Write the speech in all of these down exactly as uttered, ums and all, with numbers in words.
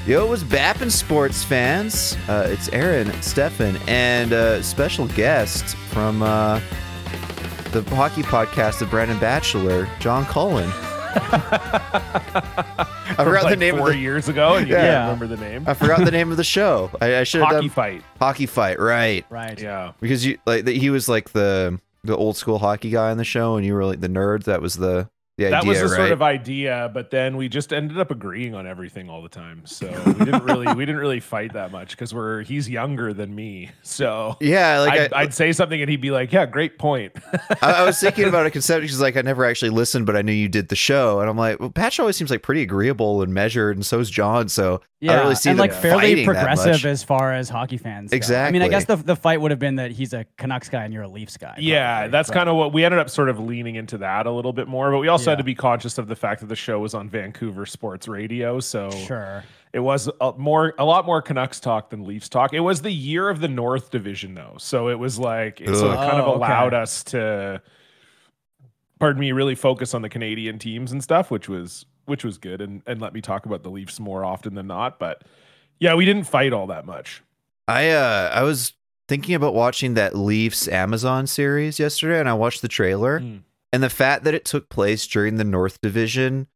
Yo, it was Bappin' Sports fans. Uh, it's Aaron, Stefan, and a special guest from uh, the hockey podcast of Brandon Batchelor, John Cullen. I forgot like the name four of the years ago, and you Yeah. can't remember the name. I forgot the name of the show. I, I should have Hockey done Fight. Hockey Fight, right? Right. Yeah. Because you like he was like the the old school hockey guy on the show, and you were like the nerd. That was the the That idea, was the right? sort of idea, but then we just ended up agreeing on everything all the time. So we didn't really we didn't really fight that much because we're he's younger than me. So yeah, like I'd, I, I'd say something and he'd be like, "Yeah, great point." I, I was thinking about it conceptually because like I never actually listened, but I knew you did the show, and I'm like, well, Patch always seems like pretty agreeable and measured, and so is John. So I Yeah, don't really see and them like fairly fighting that progressive much. as far as hockey fans. go. I Exactly. mean, I guess the the fight would have been that he's a Canucks guy and you're a Leafs guy. Yeah, probably, that's but- kind of what we ended up sort of leaning into that a little bit more. But we also Yeah. had to be conscious of the fact that the show was on Vancouver Sports Radio, so Sure. it was a more a lot more Canucks talk than Leafs talk. It was the year of the North Division though, so it was like it sort of Ugh. kind of Oh, okay. allowed us to, pardon me, really focus on the Canadian teams and stuff, which was which was good, and and let me talk about the Leafs more often than not. But yeah, we didn't fight all that much. I uh I was thinking about watching that Leafs Amazon series yesterday, and I watched the trailer, Mm. and the fact that it took place during the North Division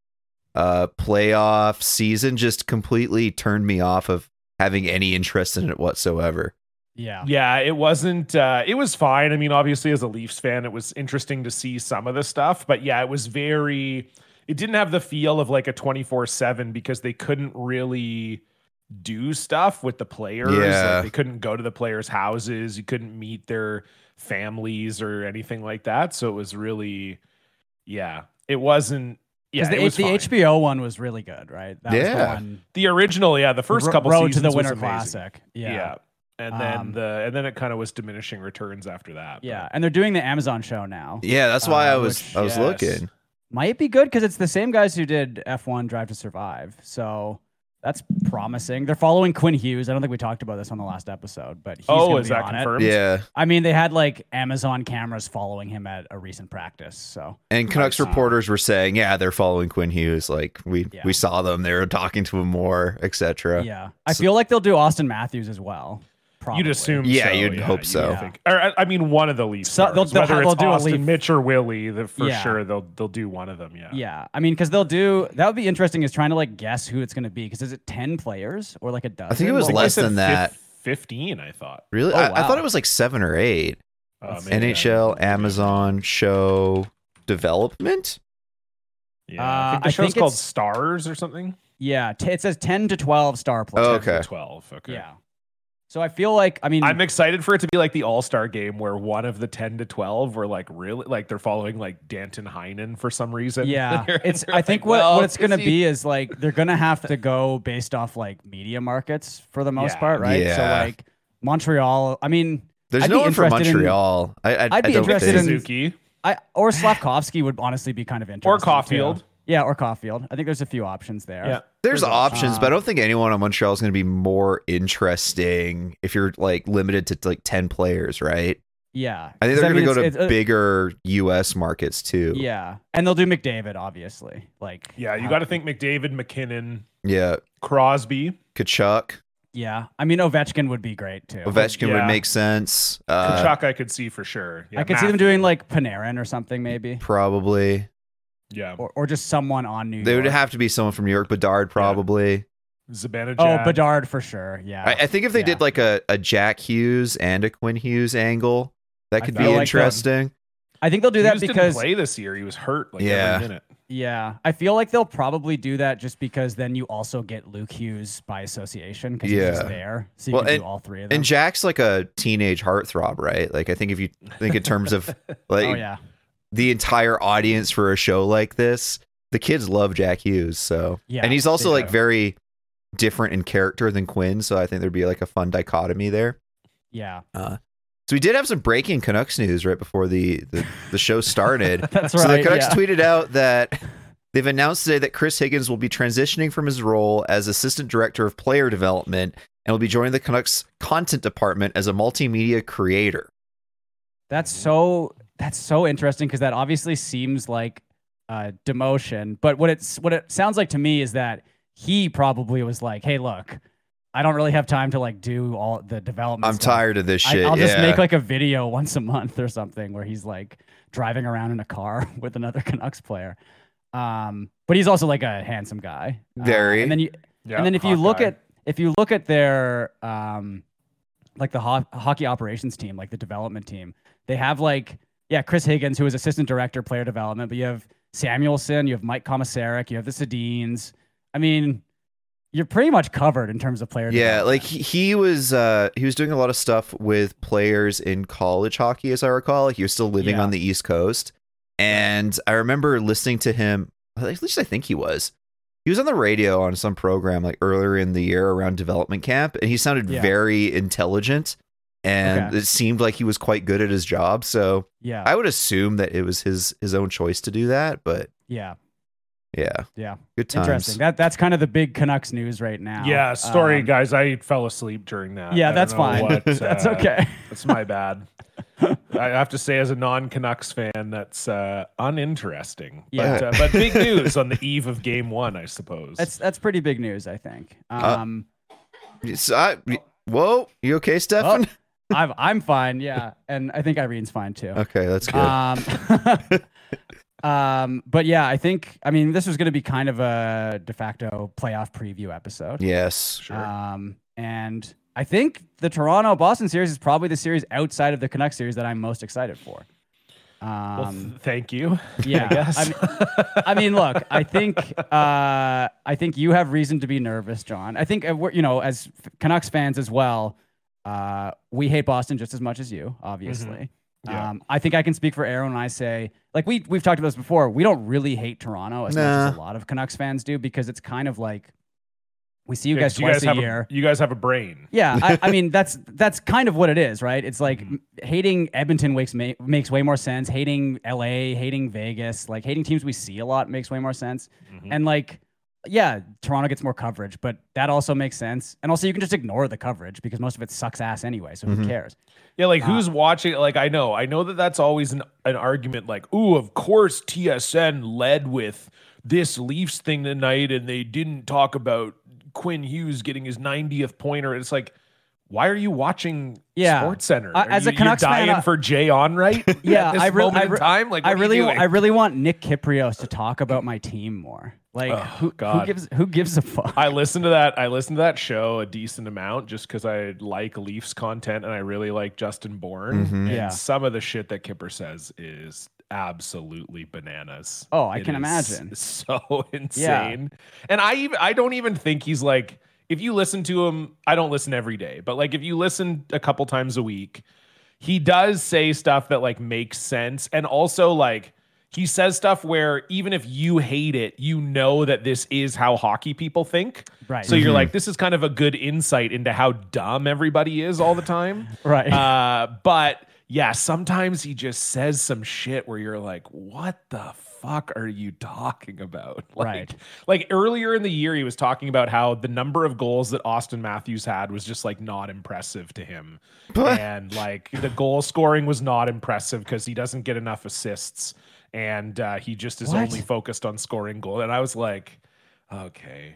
uh playoff season just completely turned me off of having any interest in it whatsoever. Yeah. Yeah, it wasn't. Uh, it was fine. I mean, obviously, as a Leafs fan, it was interesting to see some of the stuff. But yeah, it was very. It didn't have the feel of like a twenty-four seven because they couldn't really do stuff with the players. Yeah. Like, they couldn't go to the players' houses. You couldn't meet their families or anything like that. So it was really, yeah, it wasn't. Yeah, Because it the, was the fine. H B O one was really good, right? That was the Yeah. one. The original, yeah, the first Ro- couple Road seasons to the Winter was amazing. Classic. Yeah. Yeah. And then Um, the and then it kind of was diminishing returns after that. Yeah. but- And they're doing the Amazon show now. Yeah, that's why Uh, I was which- I was yes. looking. Might be good because it's the same guys who did F one Drive to Survive. So that's promising. They're following Quinn Hughes. I don't think we talked about this on the last episode, but he's Oh, gonna is be that on confirmed? Yeah. It. I mean, they had like Amazon cameras following him at a recent practice. So And Canucks Nice. reporters were saying, yeah, they're following Quinn Hughes. Like we Yeah. we saw them, they were talking to him more, et cetera. yeah, I So- feel like they'll do Austin Matthews as well. Probably. You'd assume, Yeah, so, you'd hope you so. would think. Or I I mean, one of the Leafs. So they'll- stars. they'll whether ha- it's they'll do a Austin, Leaf- Mitch, or Willie, the, for Yeah. sure they'll they'll do one of them. Yeah. Yeah, I mean, because they'll do that would be interesting is trying to like guess who it's going to be. Because is it ten players or like a dozen? I think it was I think less they said than that. fif- Fifteen, I thought. Really? Oh, I, I wow. thought it was like seven or eight. Uh, Let's- maybe N H L, I- Amazon show development. Yeah, Uh, I think the I show's think called it's- Stars or something. Yeah, t- it says ten to twelve star players. Oh, okay. Twelve. Okay. Yeah. So I feel like I mean I'm excited for it to be like the All Star game where one of the ten to twelve were like really like they're following like Danton Heinen for some reason. yeah, They're- it's. they're I think like, what, well, what it's gonna is he- be is like they're gonna have to go based off like media markets for the most Yeah. part, right? So Yeah. like Montreal. I mean, There's I'd no be one from interested in- Montreal. I, I, I'd be I don't interested think. in- Suzuki. I or Slavkovsky would honestly be kind of interesting. Or Caulfield. too. Yeah, or Caulfield. I think there's a few options there. Yeah. There's There's options, but I uh, don't think anyone on Montreal is going to be more interesting if you're like limited to like ten players, right? Yeah. I think 'Cause they're going to mean, go to it's- it's, uh, bigger U S markets too. Yeah, and they'll do McDavid, obviously. Like, Yeah, you how- got to think McDavid, McKinnon, Yeah. Crosby. Kachuk. Yeah, I mean Ovechkin would be great too. Ovechkin Yeah. would make sense. Uh, Kachuk, I could see for sure. Yeah, I could see them Matthew. doing like Panarin or something, maybe, probably. Yeah, or or just someone on New They would York. have to be someone from New York. Bedard, probably. Zibanejad. Oh, Bedard for sure. Yeah, I, I think if they Yeah. did like a, a Jack Hughes and a Quinn Hughes angle, that I could feel be like, um, interesting. I think they'll do that Hughes because didn't play this year. He was hurt like Yeah. every minute. yeah, I feel like they'll probably do that just because then you also get Luke Hughes by association because he's Yeah. just there, so you Well, can and- do all three of them. And Jack's like a teenage heartthrob, right? Like I think if you think in terms of like oh yeah, the entire audience for a show like this, the kids love Jack Hughes. So Yeah, and he's also they like do. very different in character than Quinn. So I think there'd be like a fun dichotomy there. yeah, So we did have some breaking Canucks news right before the the, the show started. that's So the right. Canucks yeah. tweeted out that they've announced today that Chris Higgins will be transitioning from his role as assistant director of player development and will be joining the Canucks content department as a multimedia creator. That's so that's so interesting because that obviously seems like uh, demotion. But what it's what it sounds like to me is that he probably was like, hey, look, I don't really have time to like do all the development. I'm stuff. tired of this shit. I, I'll just yeah. make like a video once a month or something where he's like driving around in a car with another Canucks player. Um, but he's also like a handsome guy. Very. Uh, and then you, Yeah, and then if you hot look guy. at if you look at their um, like the ho- hockey operations team, like the development team, they have like yeah Chris Higgins, who is assistant director player development, but you have Samuelson, you have Mike Komisarek, you have the Sedins. I mean, you're pretty much covered in terms of player Yeah, development. like he, he was uh he was doing a lot of stuff with players in college hockey, as I recall. Like, he was still living Yeah. on the East Coast. And I remember listening to him, at least I think he was. He was on the radio on some program like earlier in the year around development camp, and he sounded Yeah. very intelligent, and Okay. it seemed like he was quite good at his job. So yeah, I would assume that it was his his own choice to do that, but yeah, yeah, yeah. good times. Interesting. That that's kind of the big Canucks news right now. Yeah, sorry Um, guys, I fell asleep during that. Yeah, I don't that's know fine. what, That's uh, okay. That's my bad. I have to say, as a non-Canucks fan, that's uh, uninteresting. Yeah. But, uh, but big news on the eve of Game One, I suppose. That's that's pretty big news, I think. Uh, Um, So I, whoa, you okay, Stefan? I'm I'm fine, yeah, and I think Irene's fine too. Okay, that's good. Um, um, but yeah, I think I mean this was going to be kind of a de facto playoff preview episode. yes. sure. Um, and I think the Toronto Boston series is probably the series outside of the Canucks series that I'm most excited for. well, Um, th- thank you. yeah, I guess. I mean, I mean, look, I think uh, I think you have reason to be nervous, John. I think uh, we're, you know, as f- Canucks fans as well, uh, we hate Boston just as much as you, obviously. Yeah. Um, I think I can speak for Aaron when I say, like we we've talked about this before. We don't really hate Toronto as much as Nah. a lot of Canucks fans do because it's kind of like we see you Yeah, guys 'cause you twice guys a have year. you guys have a brain. Yeah, I, I mean that's that's kind of what it is, right? It's like Mhm. m- hating Edmonton makes ma- makes way more sense. Hating L A, hating Vegas, like hating teams we see a lot makes way more sense. Mhm. And like, yeah, Toronto gets more coverage, but that also makes sense. And also, you can just ignore the coverage because most of it sucks ass anyway. So who Mhm. cares? Yeah, like Uh, who's watching? Like I know, I know that that's always an, an argument. Like, ooh, of course T S N led with this Leafs thing tonight, and they didn't talk about Quinn Hughes getting his ninetieth pointer. It's like, why are you watching Yeah. Sports Center? Uh, Are as a you, Canucks you're fan, dying I- for Jay Onright? Yeah, at this I really- moment I in re- time. Like, I what are you really, doing? I really want Nick Kiprios to talk about my team more. Like, Oh, who, who God. gives who gives a fuck? I listened to that. I listened to that show a decent amount just because I like Leafs content and I really like Justin Bourne. Mhm. And Yeah. some of the shit that Kipper says is absolutely bananas. Oh, I It can is imagine. So insane. And I even I don't even think he's like, if you listen to him, I don't listen every day, but like if you listen a couple times a week, he does say stuff that like makes sense. And also like he says stuff where even if you hate it, you know that this is how hockey people think. Right. So you're Mhm. like, this is kind of a good insight into how dumb everybody is all the time. Right. Uh, but yeah, sometimes he just says some shit where you're like, what the fuck are you talking about? Like, Right. like earlier in the year, he was talking about how the number of goals that Austin Matthews had was just like not impressive to him. And like the goal scoring was not impressive because he doesn't get enough assists. And uh, he just is What? only focused on scoring goal. And I was like, okay.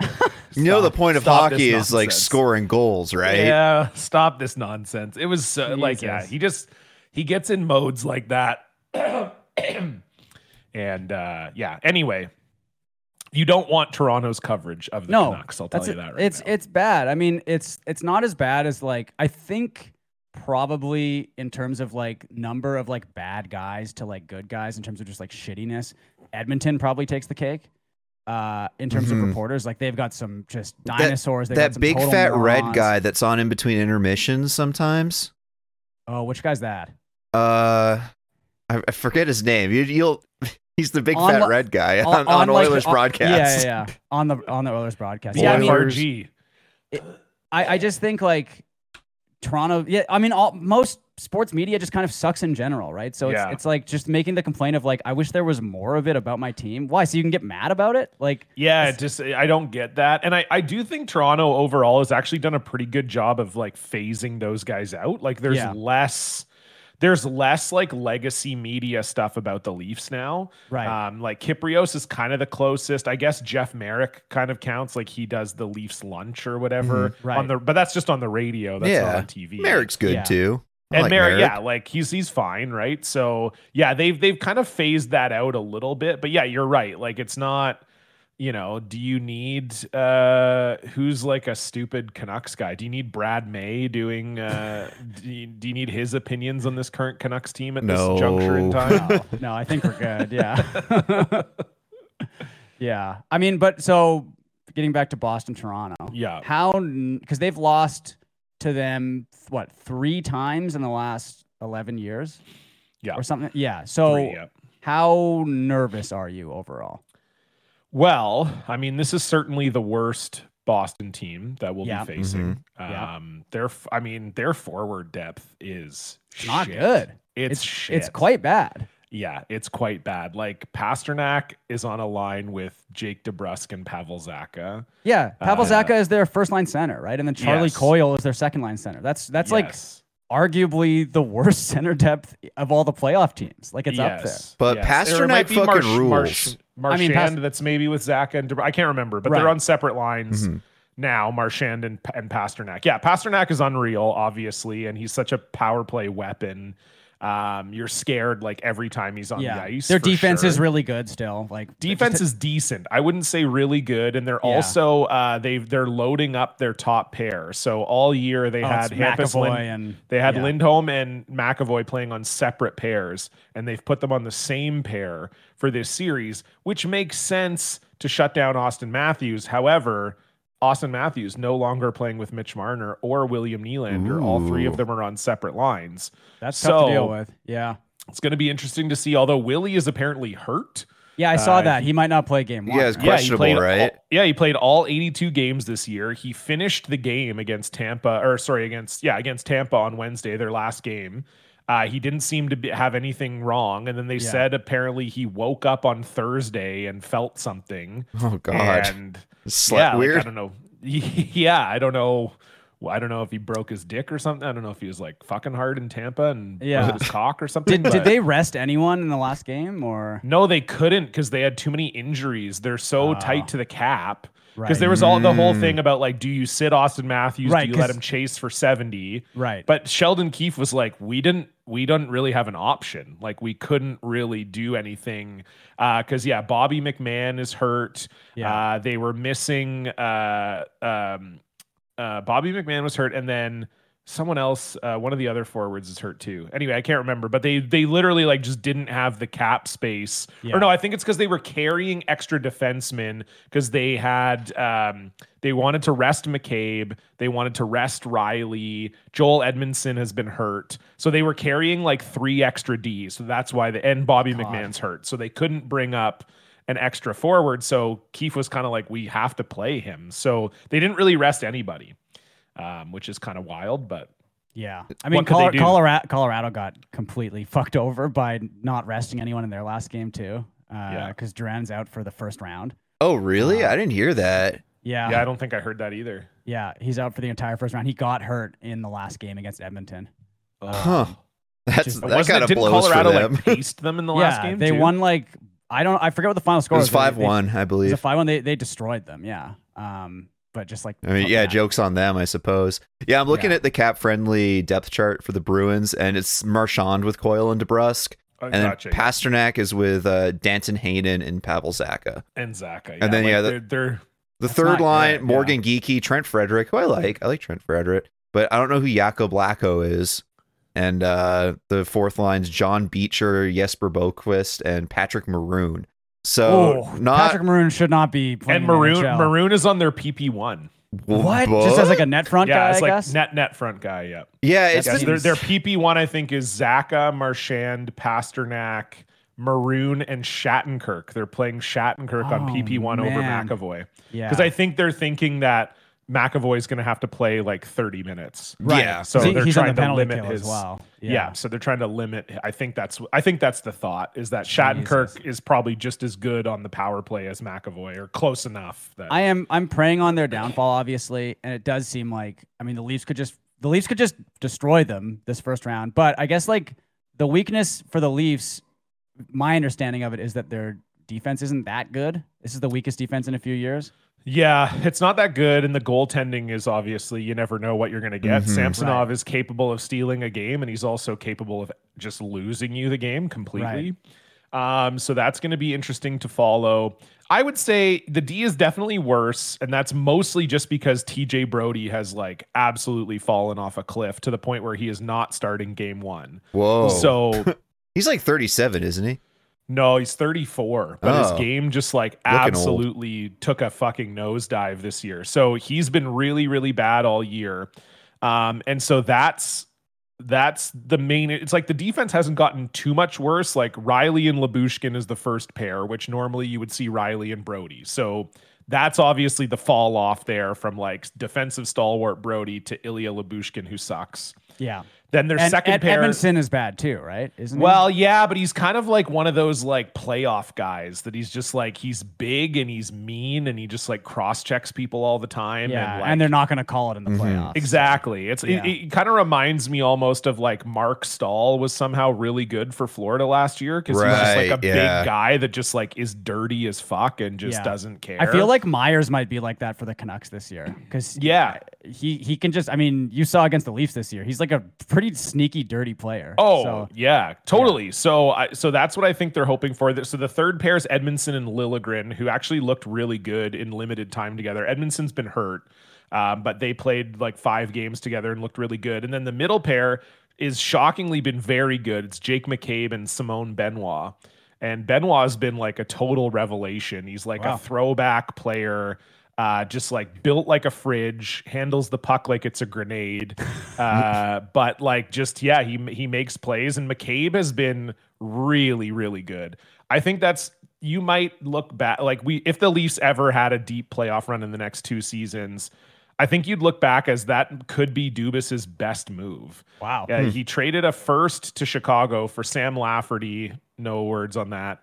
You know, the Stop- point of stop this hockey is like nonsense. scoring goals, right? Yeah, stop this nonsense. It was uh, like, yeah, Jesus. he just he gets in modes like that, and uh, yeah. Anyway, you don't want Toronto's coverage of the No, Canucks. I'll tell That's you it. that right it's now. it's bad. I mean, it's it's not as bad as like I think probably in terms of like number of like bad guys to like good guys in terms of just like shittiness. Edmonton probably takes the cake. Uh, in terms Mhm. of reporters, like they've got some just That- dinosaurs. They've got That some big total fat red morons. guy that's on in between intermissions sometimes. Oh, which guy's that? Uh, I, I forget his name. You, you'll. He's the big On fat li- red guy on, on, like, Oilers on- broadcast. Yeah, yeah, yeah. On the on the Oilers broadcast. The Yeah, I mean, F R G. I, I just think like Toronto. Yeah, I mean, all most sports media just kind of sucks in general, right? So it's Yeah. it's like just making the complaint of like, I wish there was more of it about my team. Why? So you can get mad about it? Like, Yeah, it's- it just I don't get that. And I, I do think Toronto overall has actually done a pretty good job of like phasing those guys out. Like there's Yeah. less there's less like legacy media stuff about the Leafs now. Right. Um, like Kyprios is kind of the closest. I guess Jeff Merrick kind of counts. Like he does the Leafs lunch or whatever Mhm. Right. on the, but that's just on the radio. That's yeah. not on T V. Merrick's good Yeah. too. I And like Merrick, Merrick. yeah, like he's he's fine, right? So yeah, they've they've kind of phased that out a little bit. But yeah, you're right. Like it's not, you know, do you need uh who's like a stupid Canucks guy? Do you need Brad May doing uh do, you, do you need his opinions on this current Canucks team at No. this juncture in time? No, no, I think we're good. Yeah. Yeah. I mean, but so getting back to Boston, Toronto. Yeah. How, because they've lost to them, what, three times in the last eleven years? Yeah. Or something? Yeah. So Three, yeah. how nervous are you overall? Well, I mean, this is certainly the worst Boston team that we'll Yeah. be facing. Yeah. Um, their, f- I mean, their forward depth is Not shit. good. It's It's, shit. it's quite bad. Yeah, it's quite bad. Like Pasternak is on a line with Jake DeBrusk and Pavel Zacha. Yeah. Pavel Uh, Zacha is their first line center, right? And then Charlie Yes. Coyle is their second line center. That's, that's like Yes. arguably the worst center depth of all the playoff teams. Like it's up there. Yes. But yes. Or it Pasternak might be fucking Marsh- rules. Marsh- Marchand I mean, Pas- that's maybe with Zacha and DeBrusk. I can't remember, but Right. they're on separate lines Mhm. now, Marchand and, and Pasternak. Yeah, Pasternak is unreal, obviously, and he's such a power play weapon. Um, you're scared like every time he's on Yeah. the ice. Their for defense sure. is really good still. Like Defense just- is decent. I wouldn't say really good, and they're Yeah. also uh, they've they're loading up their top pair. So all year they oh, had it's Hampus McAvoy Lind- and they had yeah. Lindholm and McAvoy playing on separate pairs, and they've put them on the same pair for this series, which makes sense to shut down Austin Matthews. However, Austin Matthews no longer playing with Mitch Marner or William Nylander. All three of Ooh. them are on separate lines. That's tough So- to deal with. Yeah. It's going to be interesting to see. Although Willie is apparently hurt. Yeah, I saw Uh, that. He might not play game one. Yeah, it's right? Yeah, he questionable, played right? all- yeah, he played all eighty-two games this year. He finished the game against Tampa, or sorry, against yeah, against Tampa on Wednesday, their last game. Uh, he didn't seem to be, have anything wrong, and then they Yeah. said apparently he woke up on Thursday and felt something. Oh God. And Slept yeah, like, weird. I don't know. Yeah, I don't know. Well, I don't know if he broke his dick or something. I don't know if he was like fucking hard in Tampa and Yeah. broke his cock or something. Did, did but- they rest anyone in the last game or? No, they couldn't because they had too many injuries. They're so Oh. tight to the cap. Because Right. there was all the whole Mm. thing about like, do you sit Austin Matthews? Right, Do you let 'cause- him chase for seventy? Right. But Sheldon Keefe was like, we didn't, we didn't really have an option. Like we couldn't really do anything. Uh, cause yeah, Bobby McMahon is hurt. Yeah. Uh, they were missing, uh, um, uh, Bobby McMahon was hurt. And then someone else, uh, one of the other forwards is hurt too. Anyway, I can't remember, but they, they literally like just didn't have the cap space. Yeah. Or no, I think it's because they were carrying extra defensemen because they had, um, they wanted to rest McCabe. They wanted to rest Riley. Joel Edmondson has been hurt. So they were carrying like three extra Ds. So that's why the, and Bobby God. McMahon's hurt. So they couldn't bring up an extra forward. So Keefe was kind of like, we have to play him. So they didn't really rest anybody, um, which is kind of wild, but Yeah. I mean, What could they Colo- do? Colorado, Colorado got completely fucked over by not resting anyone in their last game too. Uh, Yeah. Because Duran's out for the first round. Oh, really? Uh, I didn't hear that. Yeah. yeah, I don't think I heard that either. Yeah. He's out for the entire first round. He got hurt in the last game against Edmonton. Huh. That's just- that Wasn't kind it, of didn't blows Colorado for them. like paste them in the yeah. last game? They too? won like, I don't, I forget what the final It score was was. but five they- one, I It was a believe. five one. They, they destroyed them. Yeah. Um, but just like, I mean, yeah, jokes on them, I suppose. Yeah, I'm looking Yeah. at the cap-friendly depth chart for the Bruins, and it's Marchand with Coyle and DeBrusk, Oh, and then gotcha, yeah. Pasternak is with uh, Danton Hayden and Pavel Zacha. and Zacha. And then, like, yeah, the- they're, they're The That's third not line, good, Morgan Geeky, Trent Frederick, who I like. I like Trent Frederick, but I don't know who Jakob Lacko is. And uh, the fourth line's John Beecher, Jesper Boquist, and Patrick Maroon. So oh, not Patrick Maroon should not be playing and in the Maroon N H L. Maroon is on their P P one. What? Just as like a net front Yeah, guy, it's I like guess. net net front guy. Yeah, yeah, it's That yes, the, their seems- their P P one I think is Zacha, Marchand, Pasternak, Maroon, and Shattenkirk. They're playing Shattenkirk on Oh, P P one over man. McAvoy yeah. because I think they're thinking that McAvoy is going to have to play like thirty minutes. Right. Yeah. So He- they're he's on trying the to penalty limit kill his as well. Yeah. so they're trying to limit. I think that's I think that's the thought is that Shattenkirk Jesus. is probably just as good on the power play as McAvoy or close enough. That I am I'm preying on their downfall, obviously, and it does seem like I mean the Leafs could just the Leafs could just destroy them this first round. But I guess like the weakness for the Leafs, my understanding of it is that their defense isn't that good. This is the weakest defense in a few years. Yeah, it's not that good, and the goaltending is obviously you never know what you're going to get. Mhm. Samsonov Right. is capable of stealing a game, and he's also capable of just losing you the game completely. Um, so that's going to be interesting to follow. I would say the D is definitely worse, and that's mostly just because T J Brody has like absolutely fallen off a cliff to the point where he is not starting game one. Whoa. So He's like thirty-seven, isn't he? no, he's thirty-four, but Oh. his game just like Looking absolutely took a fucking nosedive this year. So he's been really, really bad all year. Um, and so that's that's the main. It's like the defense hasn't gotten too much worse. Like Riley and Lyubushkin is the first pair, which normally you would see Riley and Brody. So that's obviously the fall off there from like defensive stalwart Brody to Ilya Lyubushkin, who sucks. Yeah. Then their And second Ed- pair. Edmondson is bad too, right? Isn't he? Well, yeah, but he's kind of like one of those like playoff guys that he's just like he's big and he's mean and he just like cross checks people all the time. yeah, and, and, like, they're not going to call it in the Mhm. playoffs. exactly. It's Yeah. it, it kind of reminds me almost of like Mark Stahl was somehow really good for Florida last year because he's just like Right, a yeah. big guy that just like is dirty as fuck and just Yeah. doesn't care. I feel like Myers might be like that for the Canucks this year because yeah. he he can just. I mean, you saw against the Leafs this year. He's like a pretty sneaky, dirty player. Oh So, yeah, totally. So I so that's what I think they're hoping for. So the third pair is Edmondson and Liljegren, who actually looked really good in limited time together. Edmondson's been hurt, um, but they played like five games together and looked really good. And then the middle pair is shockingly been very good. It's Jake McCabe and Simone Benoit. And Benoit has been like a total revelation. He's like Wow. a throwback player. Uh, just like built like a fridge, handles the puck like it's a grenade. Uh, but like just yeah, he he makes plays, and McCabe has been really really good. I think that's you might look back like we if the Leafs ever had a deep playoff run in the next two seasons, I think you'd look back as that could be Dubas's best move. Wow. Yeah, he traded a first to Chicago for Sam Lafferty. No words on that,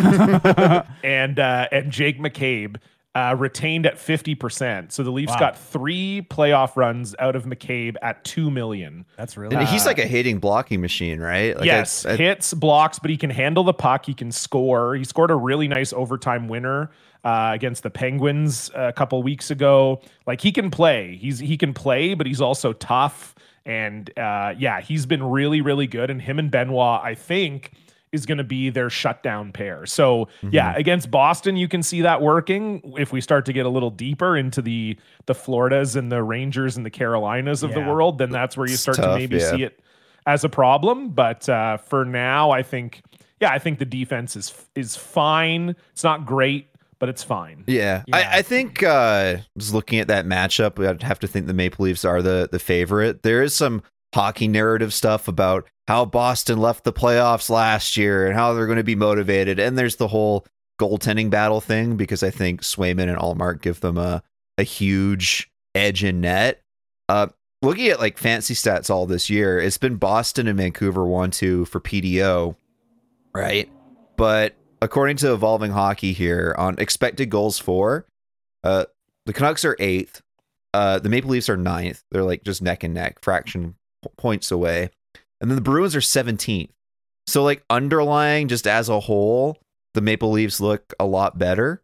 and and uh, and Jake McCabe. Uh, retained at fifty percent. So the Leafs Wow. got three playoff runs out of McCabe at two million. That's really. And he's like a hitting blocking machine, right? Like yes, I- I- hits, blocks, but he can handle the puck. He can score. He scored a really nice overtime winner uh, against the Penguins a couple weeks ago. Like he can play. He's he can play, but he's also tough. And uh, yeah, he's been really, really good. And him and Benoit, I think, is going to be their shutdown pair. So yeah, against Boston, you can see that working. If we start to get a little deeper into the the Floridas and the Rangers and the Carolinas of the Yeah. world, then that's where you It's start to tough, maybe yeah. see it as a problem. But uh, for now, I think yeah, I think the defense is is fine. It's not great, but it's fine. Yeah, Yeah. I, I think uh, just looking at that matchup, I'd have to think the Maple Leafs are the the favorite. There is some hockey narrative stuff about how Boston left the playoffs last year and how they're going to be motivated, and there's the whole goaltending battle thing because I think Swayman and Allmark give them a a huge edge in net. Uh, looking at like fancy stats all this year, it's been Boston and Vancouver one two for P D O, right? But according to Evolving Hockey here, on expected goals for, uh, the Canucks are eighth. Uh, the Maple Leafs are ninth. They're like just neck and neck, fraction p- points away. And then the Bruins are seventeenth. So like underlying just as a whole, the Maple Leafs look a lot better.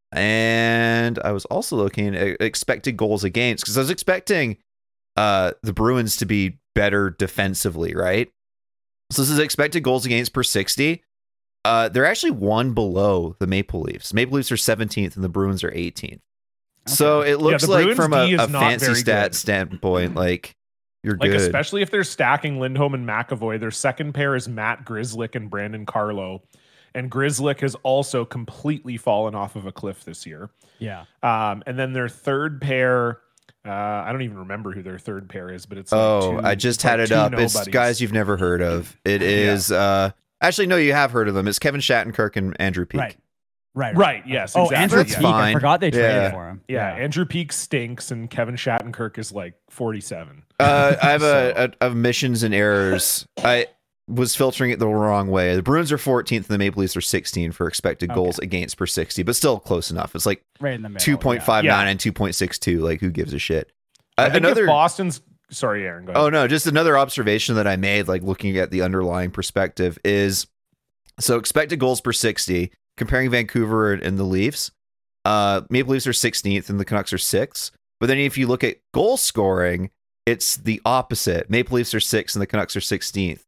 And I was also looking at expected goals against because I was expecting uh, the Bruins to be better defensively, right? So this is expected goals against per sixty. Uh, they're actually one below the Maple Leafs. Maple Leafs are seventeenth and the Bruins are eighteenth. So it looks the like Bruins from a, D is a not fancy very stat good. standpoint, like you're Like good. especially if they're stacking Lindholm and McAvoy. Their second pair is Matt Grzelcyk and Brandon Carlo. And Grzelcyk has also completely fallen off of a cliff this year. Yeah. Um, and then their third pair, uh, I don't even remember who their third pair is, but it's like Oh, two- I just it's had like it two up. It's nobodies. guys you've never heard of. It is uh actually no, you have heard of them. It's Kevin Shattenkirk and Andrew Peak. Right. Right. Right, yes, Oh, exactly. Andrew That's Peak. yeah. fine. I forgot they traded Yeah. for him. Yeah, Andrew Peak stinks, and Kevin Shattenkirk is like forty-seven. Uh, I have So- a, a omissions and errors. I was filtering it the wrong way. The Bruins are fourteenth and the Maple Leafs are sixteen for expected Okay. goals against per sixty, but still close enough. It's like Right in the middle. two point five nine Yeah. and two point six two. Like who gives a shit? I Uh, think another if Boston's sorry, Aaron. Go ahead. Oh no, just another observation that I made, like looking at the underlying perspective, is so expected goals per sixty, comparing Vancouver and the Leafs. Uh, Maple Leafs are sixteenth and the Canucks are sixth. But then if you look at goal scoring, it's the opposite. Maple Leafs are sixth and the Canucks are sixteenth.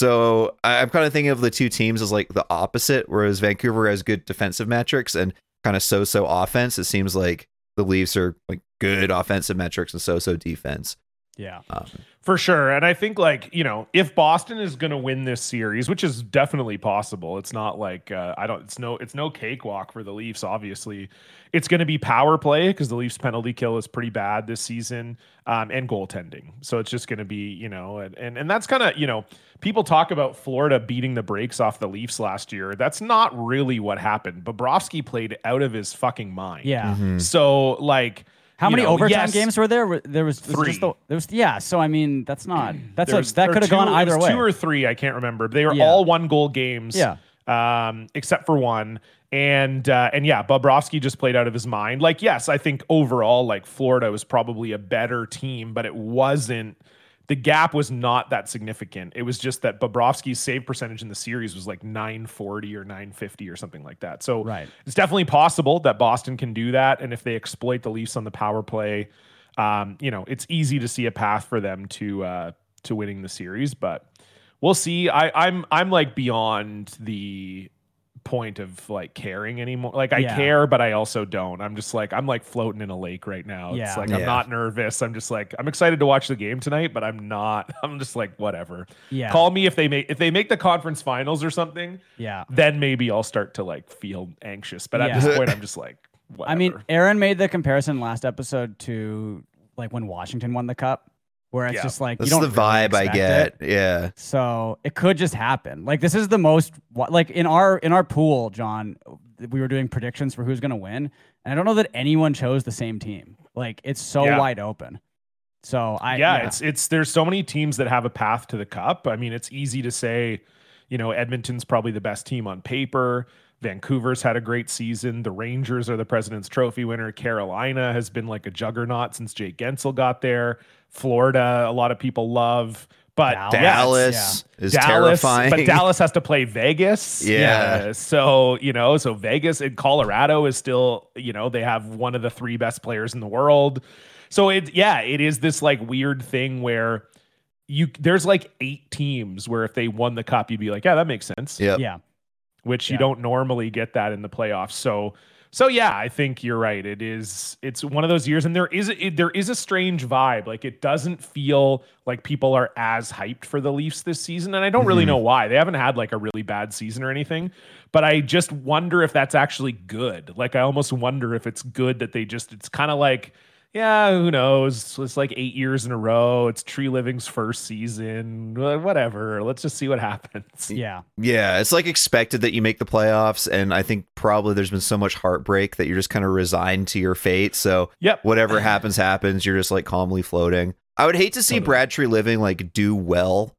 So I'm kind of thinking of the two teams as like the opposite, whereas Vancouver has good defensive metrics and kind of so-so offense. It seems like the Leafs are like good offensive metrics and so-so defense. Yeah. Um, For sure. And I think, like, you know, if Boston is going to win this series, which is definitely possible, it's not like, uh, I don't, it's no, it's no cakewalk for the Leafs, obviously. It's going to be power play because the Leafs penalty kill is pretty bad this season, um, and goaltending. So it's just going to be, you know, and, and, and that's kind of, you know, people talk about Florida beating the brakes off the Leafs last year. That's not really what happened. Bobrovsky played out of his fucking mind. Yeah. mhm. So, like, How you many know, overtime yes, games were there? Were- There was, was it Three. just the, there was yeah. So I mean, that's not that's a, There's- that or could have two- gone it either was way. Two or three, I can't remember. They were Yeah. all one goal games. Yeah. Um, except for one. And uh, and yeah, Bobrovsky just played out of his mind. Like, yes, I think overall, like Florida was probably a better team, but it wasn't. The gap was not that significant. It was just that Bobrovsky's save percentage in the series was like nine forty or nine fifty or something like that. So Right. it's definitely possible that Boston can do that. And if they exploit the Leafs on the power play, um, you know, it's easy to see a path for them to uh, to winning the series. But we'll see. I, I'm I'm like beyond the point of like caring anymore. Like I Yeah. care, but I also don't. I'm just like I'm like floating in a lake right now. It's Yeah. like I'm Yeah. not nervous. I'm just like I'm excited to watch the game tonight, but I'm not. I'm just like whatever. Yeah. Call me if they make if they make the conference finals or something. Yeah. Then maybe I'll start to like feel anxious. But Yeah. at this point, I'm just like whatever. I mean, Aaron made the comparison last episode to like when Washington won the cup, where it's Yeah. just like That's you the don't really vibe I expect get. it. Yeah. So it could just happen. Like this is the most wa- like in our in our pool, John. We were doing predictions for who's going to win, and I don't know that anyone chose the same team. Like it's so Yeah. wide open. So I yeah, it's it's there's so many teams that have a path to the cup. I mean, it's easy to say, you know, Edmonton's probably the best team on paper. Vancouver's had a great season. The Rangers are the President's Trophy winner. Carolina has been like a juggernaut since Jake Gensel got there. Florida, a lot of people love, but Dallas. yeah, Dallas is Dallas, terrifying. but Dallas has to play Vegas. Yeah. Uh, so, you know, so Vegas and Colorado is still, you know, they have one of the three best players in the world. So it, yeah, it is this like weird thing where you, there's like eight teams where if they won the cup, you'd be like, yeah, that makes sense. Yep. yeah. Which you Yeah. don't normally get that in the playoffs. So, so yeah, I think you're right. It is, it's one of those years, and there is, it, there is a strange vibe. Like it doesn't feel like people are as hyped for the Leafs this season. And I don't really Mhm. know why. They haven't had like a really bad season or anything, but I just wonder if that's actually good. Like I almost wonder if it's good that they just, it's kind of like, yeah, who knows? It's like eight years in a row. It's Tree Living's first season. Whatever. Let's just see what happens. Yeah. Yeah, it's like expected that you make the playoffs, and I think probably there's been so much heartbreak that you're just kind of resigned to your fate. So Yep. whatever happens, happens. You're just like calmly floating. I would hate to see Totally. Brad Tree Living like do well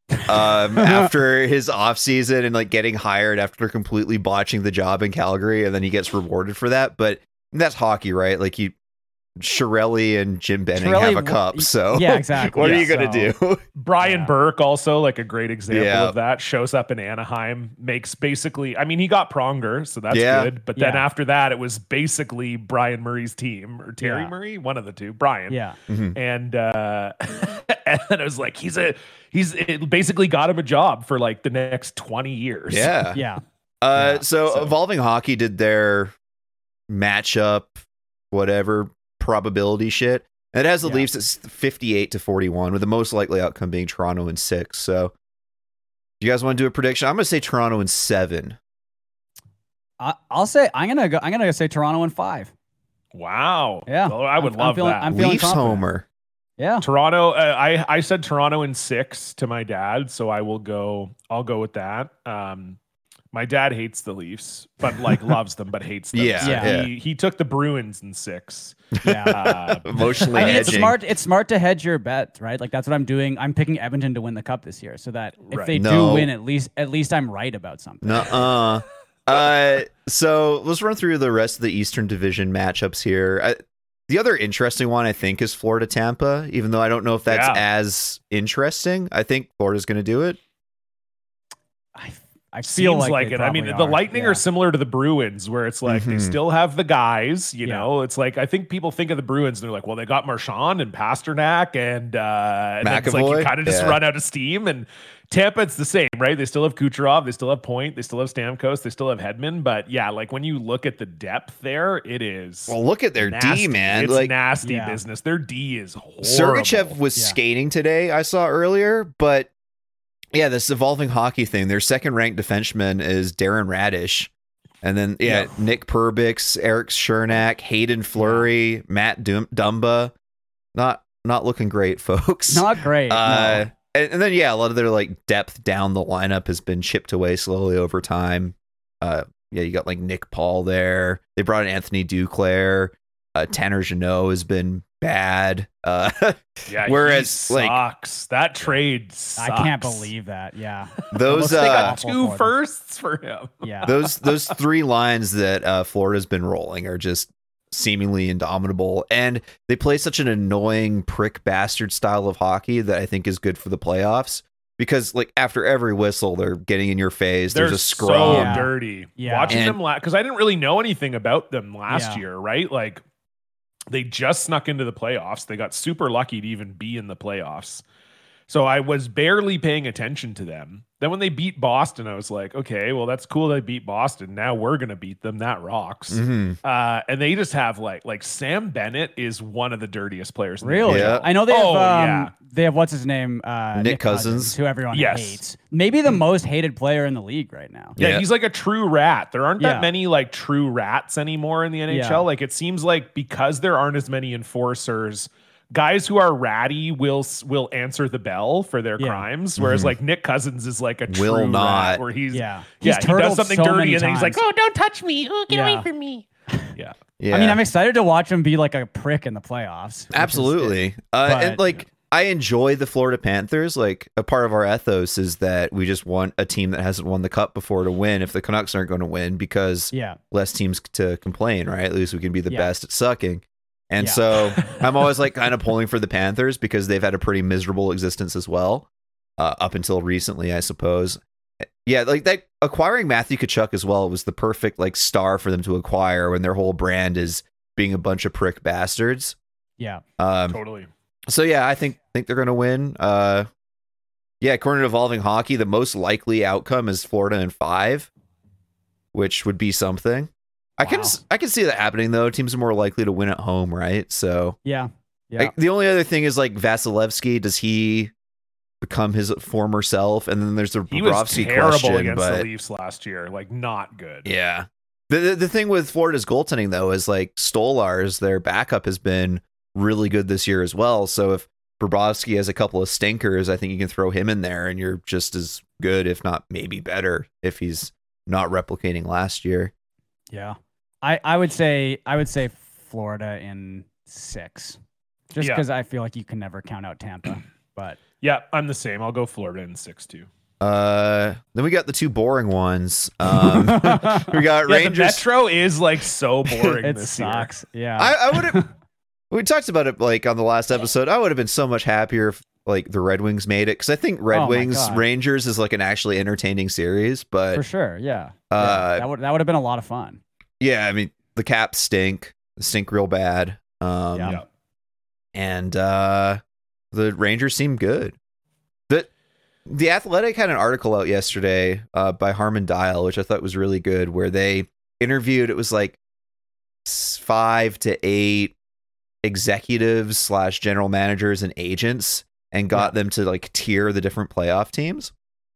um, after his off season and like getting hired after completely botching the job in Calgary, and then he gets rewarded for that. But that's hockey, right? Like you. Shirelli and Jim Benning Shirelli have a w- cup, so Yeah, exactly. what are Yeah, you gonna so- do? Brian Yeah. Burke, also like a great example Yeah. of that, shows up in Anaheim, makes basically, I mean, he got Pronger, so that's Yeah. good. But then Yeah. after that, it was basically Brian Murray's team or Terry Yeah. Murray, one of the two, Brian. Yeah. Mhm. And uh, and I was like, he's a he's it basically got him a job for like the next twenty years. Yeah, Yeah. Uh, Yeah, so, so- Evolving Hockey did their matchup, whatever probability shit. And it has the Yeah. Leafs at fifty-eight to forty-one, with the most likely outcome being Toronto in six. So, you guys want to do a prediction? I'm going to say Toronto in seven. I, I'll say I'm gonna go. I'm gonna say Toronto in five. Wow. Yeah. Oh, I would I'm- I'm love feeling- that. I'm feeling Leafs confident. homer. Yeah. Toronto. Uh, I I said Toronto in six to my dad, so I will go. I'll go with that. Um, my dad hates the Leafs, but like loves them, but hates them. Yeah, So yeah. He he took the Bruins in six. Yeah. Uh, Emotionally I mean, it's hedging. smart. It's smart to hedge your bet, right? Like that's what I'm doing. I'm picking Edmonton to win the cup this year, so that if Right. they No. do win, at least at least I'm right about something. Nuh-uh. uh, so let's run through the rest of the Eastern Division matchups here. I, The other interesting one, I think, is Florida Tampa, even though I don't know if that's Yeah. as interesting. I think Florida's going to do it. I I feel Seems like, like, they it. I mean, probably the are. Lightning Yeah. are similar to the Bruins, where it's like they Mhm. still have the guys. You Yeah. know, it's like I think people think of the Bruins and they're like, well, they got Marchand and Pasternak, and, uh, and then it's like you McAvoy? kind of just Yeah. run out of steam. And Tampa, it's the same, right? They still have Kucherov, they still have Point, they still have Stamkos, they still have Hedman. But yeah, like when you look at the depth there, it is. Well, look at their nasty. D, man. It's like nasty Yeah. business. Their D is horrible. Sergachev was Yeah. skating today, I saw earlier, but yeah, this evolving hockey thing. Their second ranked defenseman is Darren Radish. And then, yeah, Yeah. Nick Perbix, Eric Chernak, Hayden Fleury, Matt Dum- Dumba. Not not looking great, folks. Not great. Uh, no. and, and then, yeah, a lot of their like depth down the lineup has been chipped away slowly over time. Uh, yeah, you got like Nick Paul there. They brought in Anthony Duclair. Uh, Tanner Jeannot has been bad. Uh, Yeah, whereas, he like- sucks. That trade sucks. I can't believe that. Yeah. those They They uh, got awful two for them. firsts for him. Yeah. those those three lines that uh, Florida's been rolling are just seemingly indomitable, and they play such an annoying prick bastard style of hockey that I think is good for the playoffs. Because like after every whistle, they're getting in your face. They're There's a so scrum. Yeah. dirty. Yeah. Watching And- them last, because I didn't really know anything about them last Yeah. year, right? Like they just snuck into the playoffs. They got super lucky to even be in the playoffs. So I was barely paying attention to them. Then when they beat Boston, I was like, okay, well, that's cool. They beat Boston. Now we're gonna beat them. That rocks. Mhm. Uh, and they just have like like Sam Bennett is one of the dirtiest players. In the Really? Yeah. N H L. I know they have. Oh, um, yeah. They have what's his name? Uh, Nick Cousins. who everyone Yes. hates. Maybe the most hated player in the league right now. Yeah, Yeah. he's like a true rat. There aren't Yeah. that many like true rats anymore in the N H L. Yeah. Like it seems like because there aren't as many enforcers, guys who are ratty will s- will answer the bell for their Yeah. crimes. Whereas Mhm. like Nick Cousins is like a true Will not. rat where he's Yeah. yeah, He's he does turtled something so dirty many and then he's like, times. oh, don't touch me. Oh, get Yeah. away from me. Yeah. Yeah, I mean, I'm excited to watch him be like a prick in the playoffs. which is- absolutely. Uh, but- and like, I enjoy the Florida Panthers. Like, a part of our ethos is that we just want a team that hasn't won the cup before to win. If the Canucks aren't going to win, because Yeah. less teams to complain, right? At least we can be the Yeah. best at sucking. And Yeah. so I'm always like kind of pulling for the Panthers because they've had a pretty miserable existence as well, uh, up until recently, I suppose. Yeah, like that acquiring Matthew Tkachuk as well was the perfect like star for them to acquire when their whole brand is being a bunch of prick bastards. Yeah. Um, Totally. so yeah, I think think they're gonna win. Uh, yeah, according to Evolving Hockey, the most likely outcome is Florida in five, which would be something. I can Wow. s- I can see that happening though. Teams are more likely to win at home, right? So Yeah. Yeah. like, the only other thing is like Vasilevsky. Does he become his former self? And then there's the He was Bobrovsky terrible question. against But the Leafs last year. Like not good. yeah, the, the the thing with Florida's goaltending though is like Stolarz, their backup, has been really good this year as well. So if Bobrovsky has a couple of stinkers, I think you can throw him in there, and you're just as good, if not maybe better, if he's not replicating last year. Yeah. I, I would say I would say Florida in six. Just Yeah. because I feel like you can never count out Tampa. But Yeah, I'm the same. I'll go Florida in six two. Uh, then we got the two boring ones. Um, we got Yeah, the Rangers. Metro is like so boring it this sucks. Yeah. I, I would have. We talked about it like on the last episode. I would have been so much happier if like the Red Wings made it, because I think Red Oh my Wings God. Rangers is like an actually entertaining series. But For sure. Yeah. uh, yeah. That would that would have been a lot of fun. yeah, I mean the Caps stink, They stink real bad. Um, Yeah. Yeah. and uh, the Rangers seem good. The The Athletic had an article out yesterday uh, by Harmon Dial, which I thought was really good, where they interviewed, it was like s- five to eight executives slash general managers and agents, and got them to like tier the different playoff teams.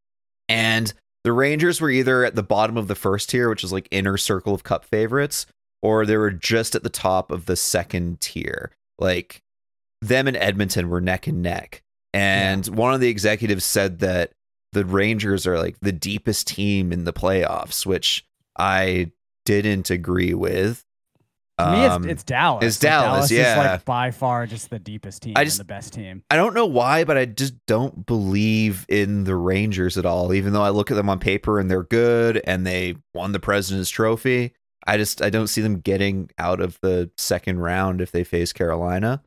And the Rangers were either at the bottom of the first tier, which is like inner circle of cup favorites, or they were just at the top of the second tier. Like them and Edmonton were neck and neck. And one of the executives said that the Rangers are like the deepest team in the playoffs, which I didn't agree with. To me, Um, it's, it's Dallas. it's Like, Dallas, Dallas yeah. is like by far just the deepest team I and just- the best team. I don't know why, but I just don't believe in the Rangers at all. Even though I look at them on paper and they're good and they won the President's Trophy, I just I don't see them getting out of the second round if they face Carolina.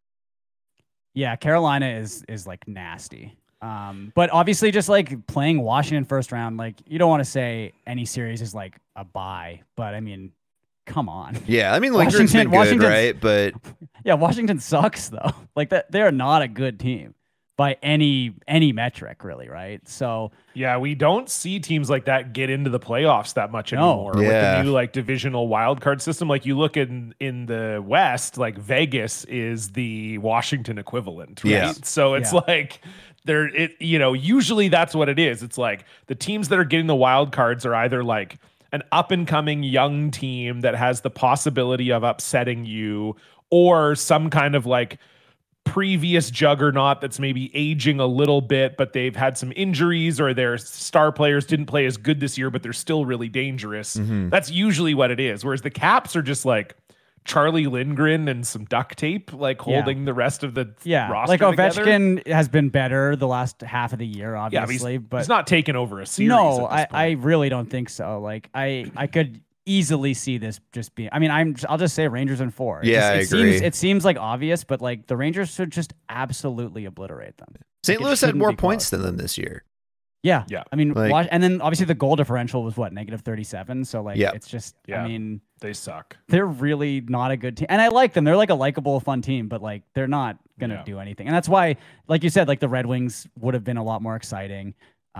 Yeah, Carolina is is like nasty. Um, but obviously, just like playing Washington first round, like you don't want to say any series is like a bye, but I mean, come on. Yeah, I mean, Lindgren's been good, right? But yeah, Washington sucks though. Like that, they're not a good team by any any metric, really, right? So yeah, we don't see teams like that get into the playoffs that much No. anymore Yeah. with the new like divisional wild card system. Like you look in in the West, like Vegas is the Washington equivalent, right? Yeah. So it's Yeah. like there it you know, usually that's what it is. It's like the teams that are getting the wild cards are either like an up and coming young team that has the possibility of upsetting you, or some kind of like previous juggernaut that's maybe aging a little bit, but they've had some injuries or their star players didn't play as good this year, but they're still really dangerous. Mhm. That's usually what it is. Whereas the Caps are just like Charlie Lindgren and some duct tape, like holding the rest of the yeah, roster like together. Ovechkin has been better the last half of the year, Yeah, but he's, obviously, but he's not taking over a series. no, at this I, I point. really don't think so. Like I I could easily see this just being. I mean, I'm I'll just say Rangers in four. It Yeah, just- I it agree. Seems, it seems like obvious, but like the Rangers should just absolutely obliterate them. Saint Like, it Louis had shouldn't more be points close. than them this year. Yeah, Yeah. I mean, Like- watch, and then obviously the goal differential was what negative thirty-seven. So like, Yeah. it's just. Yeah. I mean, They suck. they're really not a good team, and I like them. They're like a likable, fun team, but like they're not gonna Yeah. do anything. And that's why, like you said, like the Red Wings would have been a lot more exciting.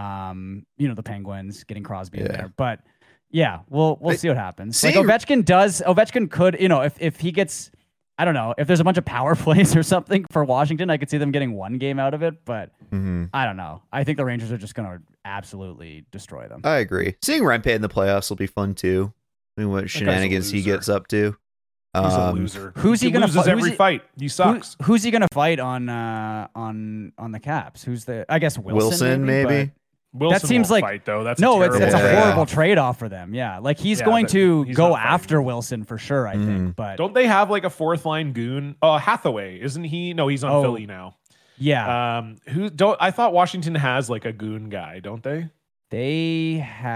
Um, you know, the Penguins getting Crosby in Yeah. there, but yeah, we'll we'll But see what happens. seeing- Like Ovechkin does. Ovechkin could, you know, if if he gets. I don't know if there's a bunch of power plays or something for Washington. I could see them getting one game out of it, but Mm-hmm. I don't know. I think the Rangers are just going to absolutely destroy them. I agree. Seeing Rempe in the playoffs will be fun too. I mean, what shenanigans he loser. gets up to. He's a Um, loser. who's he gonna loses fi- who's every he- fight? He Who, sucks. who's he going to fight on uh, on on the Caps? Who's the? I guess Wilson. Wilson, maybe. Wilson seems won't like- fight, though. That's but- no, a it's terrible it's a Yeah. horrible trade off for them. Yeah, like he's Yeah, going but to he's go not fighting. after Wilson for sure. I Mhm. think, but Don't they have like a fourth line goon? Oh, Hathaway, isn't he? No, he's on Oh. Philly now. yeah, Um, who don't I thought Washington has like a goon guy, don't they? they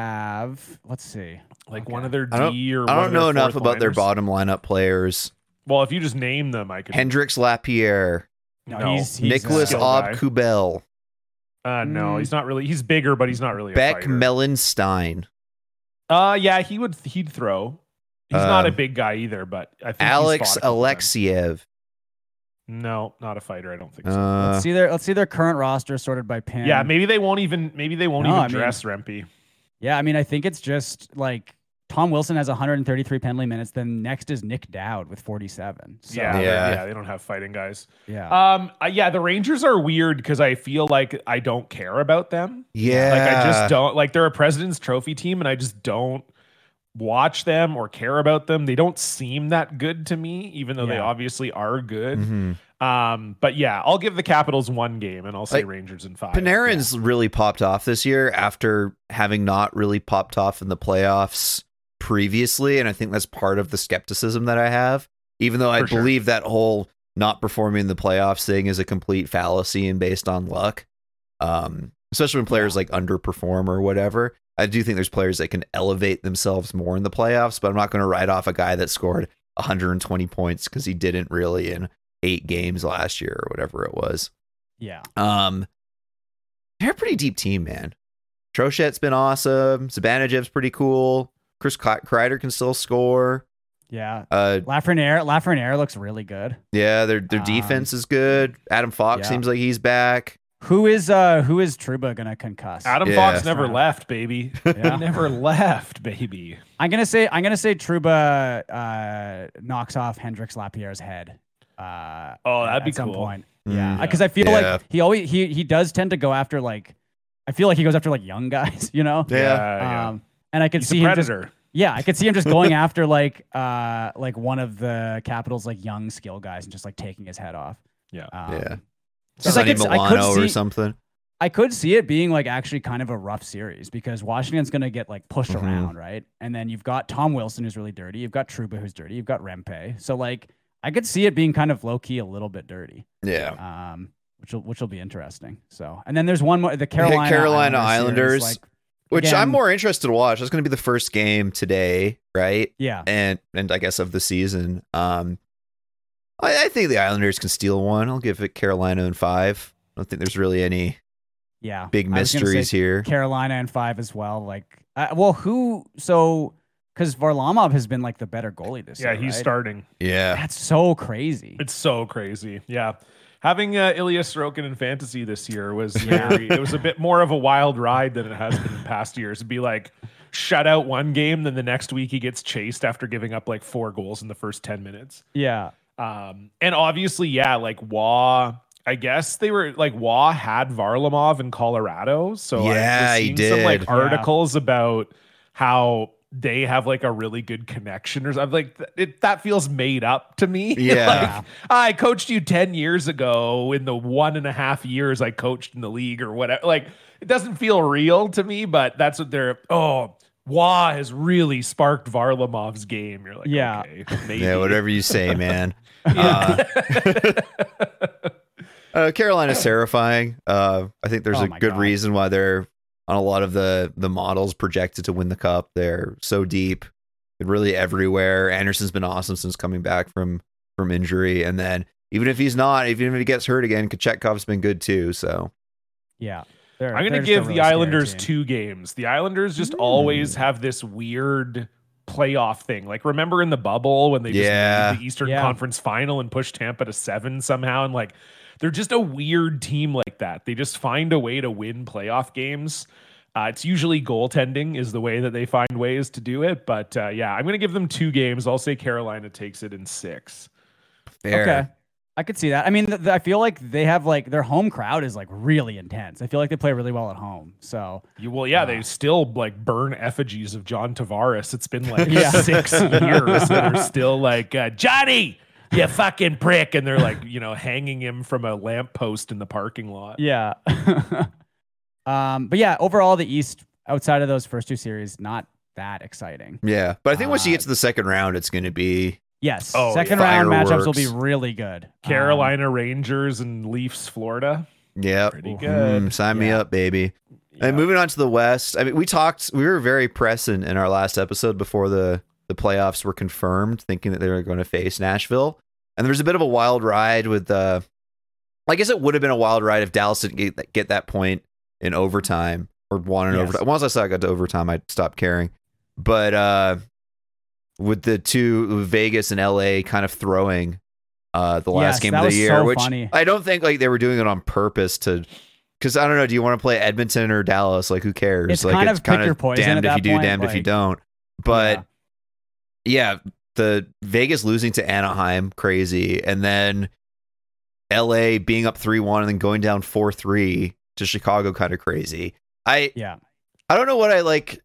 have. Let's see. Like Okay. one of their I don't- D or I one don't of their know enough fourth about their liners. bottom lineup players. Well, if you just name them, I could. Hendrix Lapierre, No, No. he's, he's Nicholas skill uh, guy. Ob-Kubel, Uh, no, Mm. he's not really. He's bigger, but he's not really a Beck fighter. Mellenstein, Uh, yeah, he would. He'd throw. He's not a Um, big guy either, but I think Alex he's fought a couple times. Alexiev. No, not a fighter. I don't think so. Uh, let's see their let's see their current roster sorted by pin. yeah, maybe they won't even. Maybe they won't No, even I mean- dress Rempe. Yeah, I mean, I think it's just like Tom Wilson has one hundred thirty-three penalty minutes. Then next is Nick Dowd with forty-seven. So, Yeah, Yeah. yeah, yeah. They don't have fighting guys. yeah. Um, uh, yeah, the Rangers are weird because I feel like I don't care about them. yeah. Like I just don't like they're a President's Trophy team, and I just don't watch them or care about them. They don't seem that good to me, even though they Yeah. obviously are good. Mhm. Um, but yeah, I'll give the Capitals one game, and I'll say Like, Rangers in five. Panarin's really popped off this year after having not really popped off in the playoffs previously. And I think that's part of the skepticism that I have, even though I For sure. believe that whole not performing in the playoffs thing is a complete fallacy and based on luck. Um, especially when players like underperform or whatever. I do think there's players that can elevate themselves more in the playoffs, but I'm not going to write off a guy that scored one hundred twenty points because he didn't really in eight games last year or whatever it was. yeah. Um, they're a pretty deep team, man. Trochet's been awesome. Zibanejev's pretty cool. Chris Kreider can still score. Yeah. Uh, Lafreniere, Lafreniere looks really good. yeah, their their Um, defense is good. Adam Fox yeah. seems like he's back. Who is uh who is Truba gonna concuss? Adam Yeah. Fox never Wow. left, baby. Yeah. Never left, baby. I'm gonna say I'm gonna say Truba uh knocks off Hendrix Lapierre's head. Uh, Oh, that'd at be some cool. point. Mm. Yeah, Yeah. because I feel Yeah. like he always he he does tend to go after like I feel like he goes after like young guys, you know. Yeah. yeah. Um, and I could He's see a him just predator. yeah, I could see him just going after like uh like one of the Capitals like young skill guys and just like taking his head off. Yeah. Um, Yeah. 'cause I Sonny could, I could Milano or see something. I could see it being like actually kind of a rough series because Washington's going to get like pushed Mhm. around, right? And then you've got Tom Wilson who's really dirty. You've got Truba who's dirty. You've got Rempe. So like I could see it being kind of low key a little bit dirty. Yeah. Um, which will which will be interesting. So and then there's one more the Carolina Carolina Islanders. Islanders. series, like, which Again- I'm more interested to watch. It's going to be the first game today, right? Yeah. And and I guess of the season. Um, I, I think the Islanders can steal one. I'll give it Carolina in five. I don't think there's really any Yeah. big I was gonna mysteries say here. Carolina and five as well. Like, uh, well, who? So, because Varlamov has been like the better goalie this Yeah, year. he's right? starting. Yeah. That's so crazy. It's so crazy. Yeah. Having uh, Ilya Sorokin in fantasy this year was Yeah. very, it was a bit more of a wild ride than it has been in past years. It'd be like shut out one game, then the next week he gets chased after giving up like four goals in the first ten minutes. Yeah. Um, and obviously, yeah, like Waugh, I guess they were like Waugh had Varlamov in Colorado. So Yeah, I was he seeing some like did. Yeah. articles about how they have like a really good connection or something. Like th- it, that feels made up to me. Yeah. Like, I coached you ten years ago in the one and a half years I coached in the league or whatever. Like it doesn't feel real to me, but that's what they're, oh, Waugh has really sparked Varlamov's game. You're like, Yeah. okay, maybe. Yeah, whatever you say, man. Yeah. Uh, uh, Carolina's terrifying. Uh, I think there's Oh a my good God. reason why they're on a lot of the the models projected to win the cup. They're so deep, really everywhere. Anderson's been awesome since coming back from from injury, and then even if he's not, even if he gets hurt again, Kachekhov's been good too. So Yeah. They're, I'm going they're to just a give really the scary Islanders team. two games. The Islanders just Mm. always have this weird playoff thing. Like remember in the bubble when they just Yeah. made the Eastern Yeah. Conference final and pushed Tampa to seven somehow, and like they're just a weird team like that. They just find a way to win playoff games. Uh, it's usually goaltending is the way that they find ways to do it. But uh, yeah, I'm going to give them two games. I'll say Carolina takes it in six. fair. Okay. I could see that. I mean, th- th- I feel like they have like their home crowd is like really intense. I feel like they play really well at home. So You well, yeah, Uh, they still like burn effigies of John Tavares. It's been like Yeah. six years. And they're still like uh, Johnny, you fucking prick, and they're like you know hanging him from a lamppost in the parking lot. yeah. um, but yeah, overall the East outside of those first two series, not that exciting. Yeah, but I think once you Uh, get to the second round, it's going to be Yes. Oh, second yeah. round matchups will be Fireworks. really good. Um, Carolina Rangers and Leafs, Florida. yeah. Pretty good. Mm, sign me Yeah. up, baby. Yeah. And moving on to the West, I mean, we talked, we were very present in our last episode before the, the playoffs were confirmed, thinking that they were going to face Nashville. And there's a bit of a wild ride with, uh, I guess it would have been a wild ride if Dallas didn't get, get that point in overtime or won in Yes. overtime. Once I saw it got to overtime, I stopped caring. But uh, with the two, Vegas and L A kind of throwing uh, the last Yes, game that of the was year, so which funny. I don't think like they were doing it on purpose to. Because I don't know, do you want to play Edmonton or Dallas? Like, who cares? It's like, kind of pick your poison damned at if you that do, point, damned if you like- don't. But yeah. the Vegas losing to Anaheim, crazy, and then L A being up three one and then going down four three to Chicago, kind of crazy. I Yeah. I don't know what I like.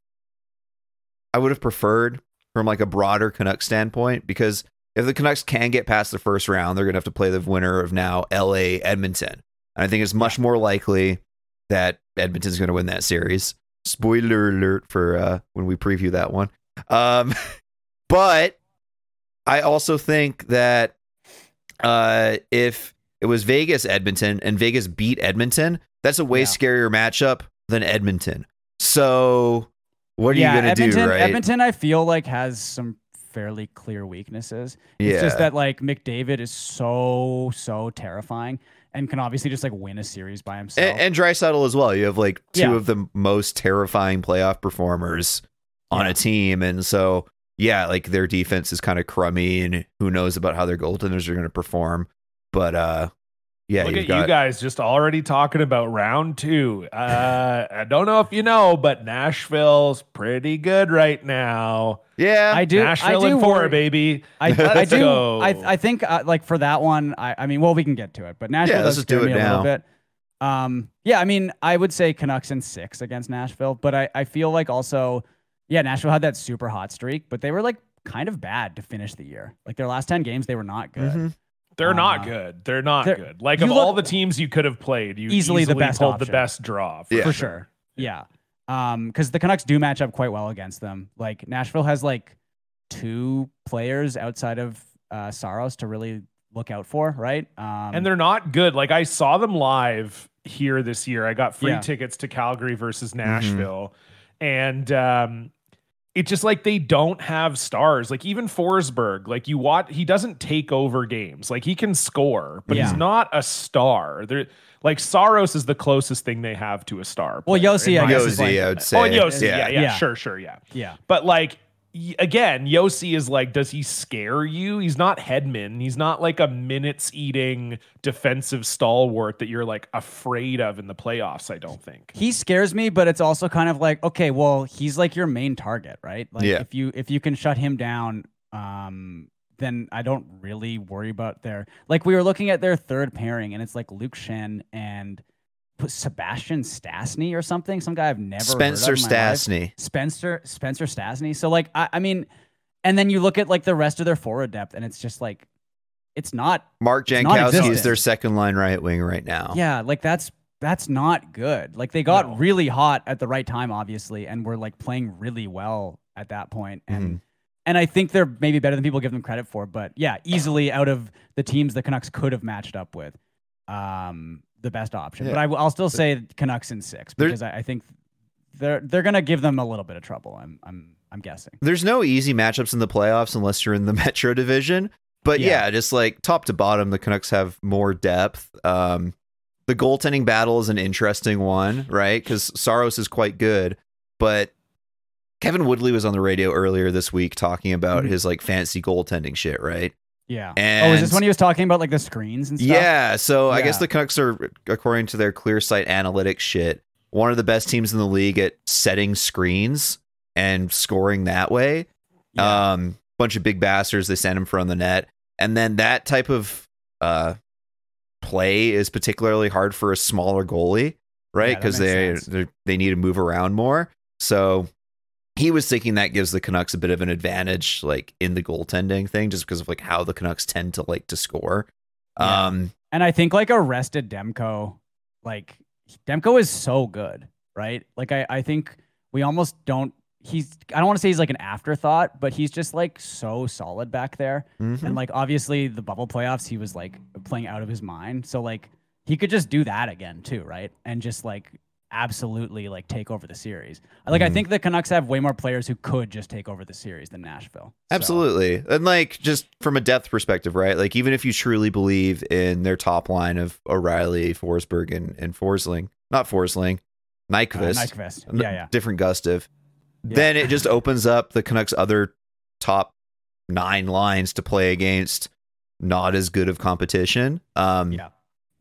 I would have preferred from like a broader Canucks standpoint, because if the Canucks can get past the first round, they're gonna have to play the winner of now L A Edmonton. And I think it's much more likely that Edmonton's going to win that series. Spoiler alert for uh, when we preview that one. Um, but I also think that uh, if it was Vegas Edmonton and Vegas beat Edmonton, that's a way Yeah. scarier matchup than Edmonton. So what are yeah, you going to Edmonton, do, right? Edmonton, I feel like has some fairly clear weaknesses. yeah. It's just that like McDavid is so so terrifying and can obviously just like win a series by himself. and, and Draisaitl as well. You have like two Yeah. of the most terrifying playoff performers on Yeah. a team. And so, yeah, like their defense is kind of crummy, and who knows about how their goaltenders are going to perform. But uh, yeah, Look you've at got, you guys just already talking about round two. Uh, I don't know if you know, but Nashville's pretty good right now. yeah, I do Nashville I do and four, worry- baby. I, I Let's do. go. I, I think uh, like for that one, I, I mean, well, we can get to it, but Nashville Yeah, let's does just do scare it me a little now. bit. Um, yeah, I mean, I would say Canucks in six against Nashville, but I, I feel like also, yeah, Nashville had that super hot streak, but they were like kind of bad to finish the year. Like their last ten games, they were not good. Mhm. They're not Uh, good. They're not they're- good. Like you of look- all the teams you could have played, you Easily easily, the best pulled option. the best draw. For, Yeah. For sure. Yeah. Um, because the Canucks do match up quite well against them. Like Nashville has like two players outside of uh Saros to really look out for, right? Um And they're not good. Like I saw them live here this year. I got free Yeah. tickets to Calgary versus Nashville. And um, it's just like they don't have stars. Like even Forsberg, like you watch, he doesn't take over games. Like he can score, but Yeah. he's not a star. They're like Saros is the closest thing they have to a star. Well, player, Yossi, in I my guess, Yossi, is like- I would say. Oh, and Yossi, yeah. Yeah. Yeah, Yeah. sure, sure, yeah. Yeah. But like y- again, Yossi is like, does he scare you? He's not Hedman. He's not like a minutes eating defensive stalwart that you're like afraid of in the playoffs. I don't think. He scares me, but it's also kind of like, okay, well, he's like your main target, right? Like Yeah. if you if you can shut him down, um, then I don't really worry about their like we were looking at their third pairing, and it's like Luke Shen and put Sebastian Stastny or something, some guy I've never Spencer heard of in my life. Stastny. Spencer Spencer Stastny. So like I, I mean, and then you look at like the rest of their forward depth, and it's just like it's not Mark It's Jankowski is non-existent. their second line right wing right now. yeah, like that's that's not good. Like they got No. really hot at the right time, obviously, and were like playing really well at that point. And Mhm. and I think they're maybe better than people give them credit for. But yeah, easily out of the teams the Canucks could have matched up with, um, the best option. Yeah. But I, will- I'll still say Canucks in six There- because I, I think they're they're gonna give them a little bit of trouble. I'm I'm I'm guessing. There's no easy matchups in the playoffs unless you're in the Metro division. But Yeah. yeah, just like top to bottom, the Canucks have more depth. Um, the goaltending battle is an interesting one, right? Because Saros is quite good, but Kevin Woodley was on the radio earlier this week talking about Mhm. his like fancy goaltending shit, right? Yeah. And oh, is this when he was talking about like the screens and stuff? Yeah, so I guess Yeah. the Canucks are, according to their clear sight analytics shit, one of the best teams in the league at setting screens and scoring that way. Yeah. Um, bunch of big bastards, they send him from the net, and then that type of uh play is particularly hard for a smaller goalie, right? Yeah, that Because makes they sense. they they need to move around more. So he was thinking that gives the Canucks a bit of an advantage, like in the goaltending thing, just because of like how the Canucks tend to like to score. Yeah. Um, And I think like a rested Demko, like Demko is so good, right? Like I, I think we almost don't he's I don't want to say he's like an afterthought, but he's just like so solid back there. mhm. And like obviously the bubble playoffs, he was like playing out of his mind. So like he could just do that again too, right? And just like absolutely like take over the series. Like I Mhm. think the Canucks have way more players who could just take over the series than Nashville. So, Absolutely. And like just from a depth perspective, right? Like even if you truly believe in their top line of O'Reilly, Forsberg, and, and Forsling, not Forsling, uh, Nyquist, Nyquist. n- Yeah, yeah. different Gustav, Yeah. then it just opens up the Canucks' other top nine lines to play against not as good of competition. Um, Yeah.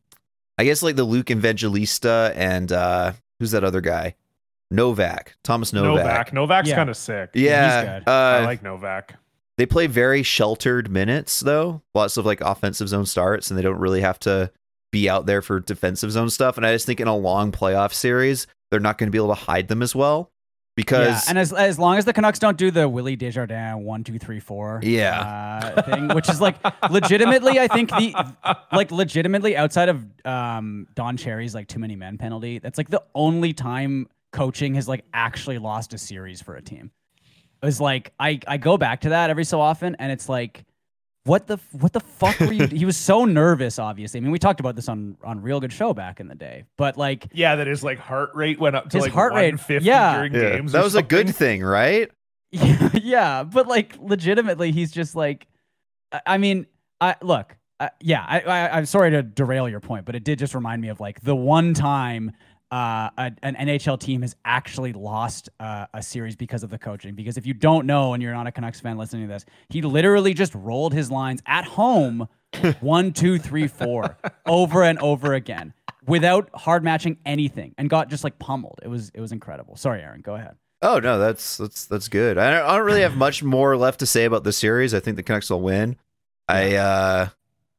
I guess like the Luke Evangelista and uh, who's that other guy? Novak, Thomas Novak. Novak. Novak's Yeah. kind of sick. Yeah. He's good. Uh, I like Novak. They play very sheltered minutes, though. Lots of like offensive zone starts, and they don't really have to be out there for defensive zone stuff. And I just think in a long playoff series, they're not going to be able to hide them as well because Yeah, and as as long as the Canucks don't do the Willie Desjardins one two three four Yeah. uh, thing, which is like legitimately, I think the like legitimately outside of um, Don Cherry's like too many men penalty, that's like the only time coaching has like actually lost a series for a team. It was like I I go back to that every so often, and it's like. What the what the fuck were you? He was so nervous. Obviously, I mean, we talked about this on on Real Good Show back in the day. But like, Yeah, that his like heart rate went up to His like heart rate, one fifty yeah. during Yeah, games. that or was a good something. thing, right? Yeah, yeah, but like legitimately, he's just like, I- I mean, I look, I, yeah, I, I, I'm sorry to derail your point, but it did just remind me of like the one time uh, a, an N H L team has actually lost uh, a series because of the coaching. Because if you don't know and you're not a Canucks fan listening to this, he literally just rolled his lines at home, one, two, three, four, over and over again without hard matching anything, and got just like pummeled. It was it was incredible. Sorry, Aaron, go ahead. Oh no, that's that's that's good. I don't, I don't really have much more left to say about the series. I think the Canucks will win. I uh,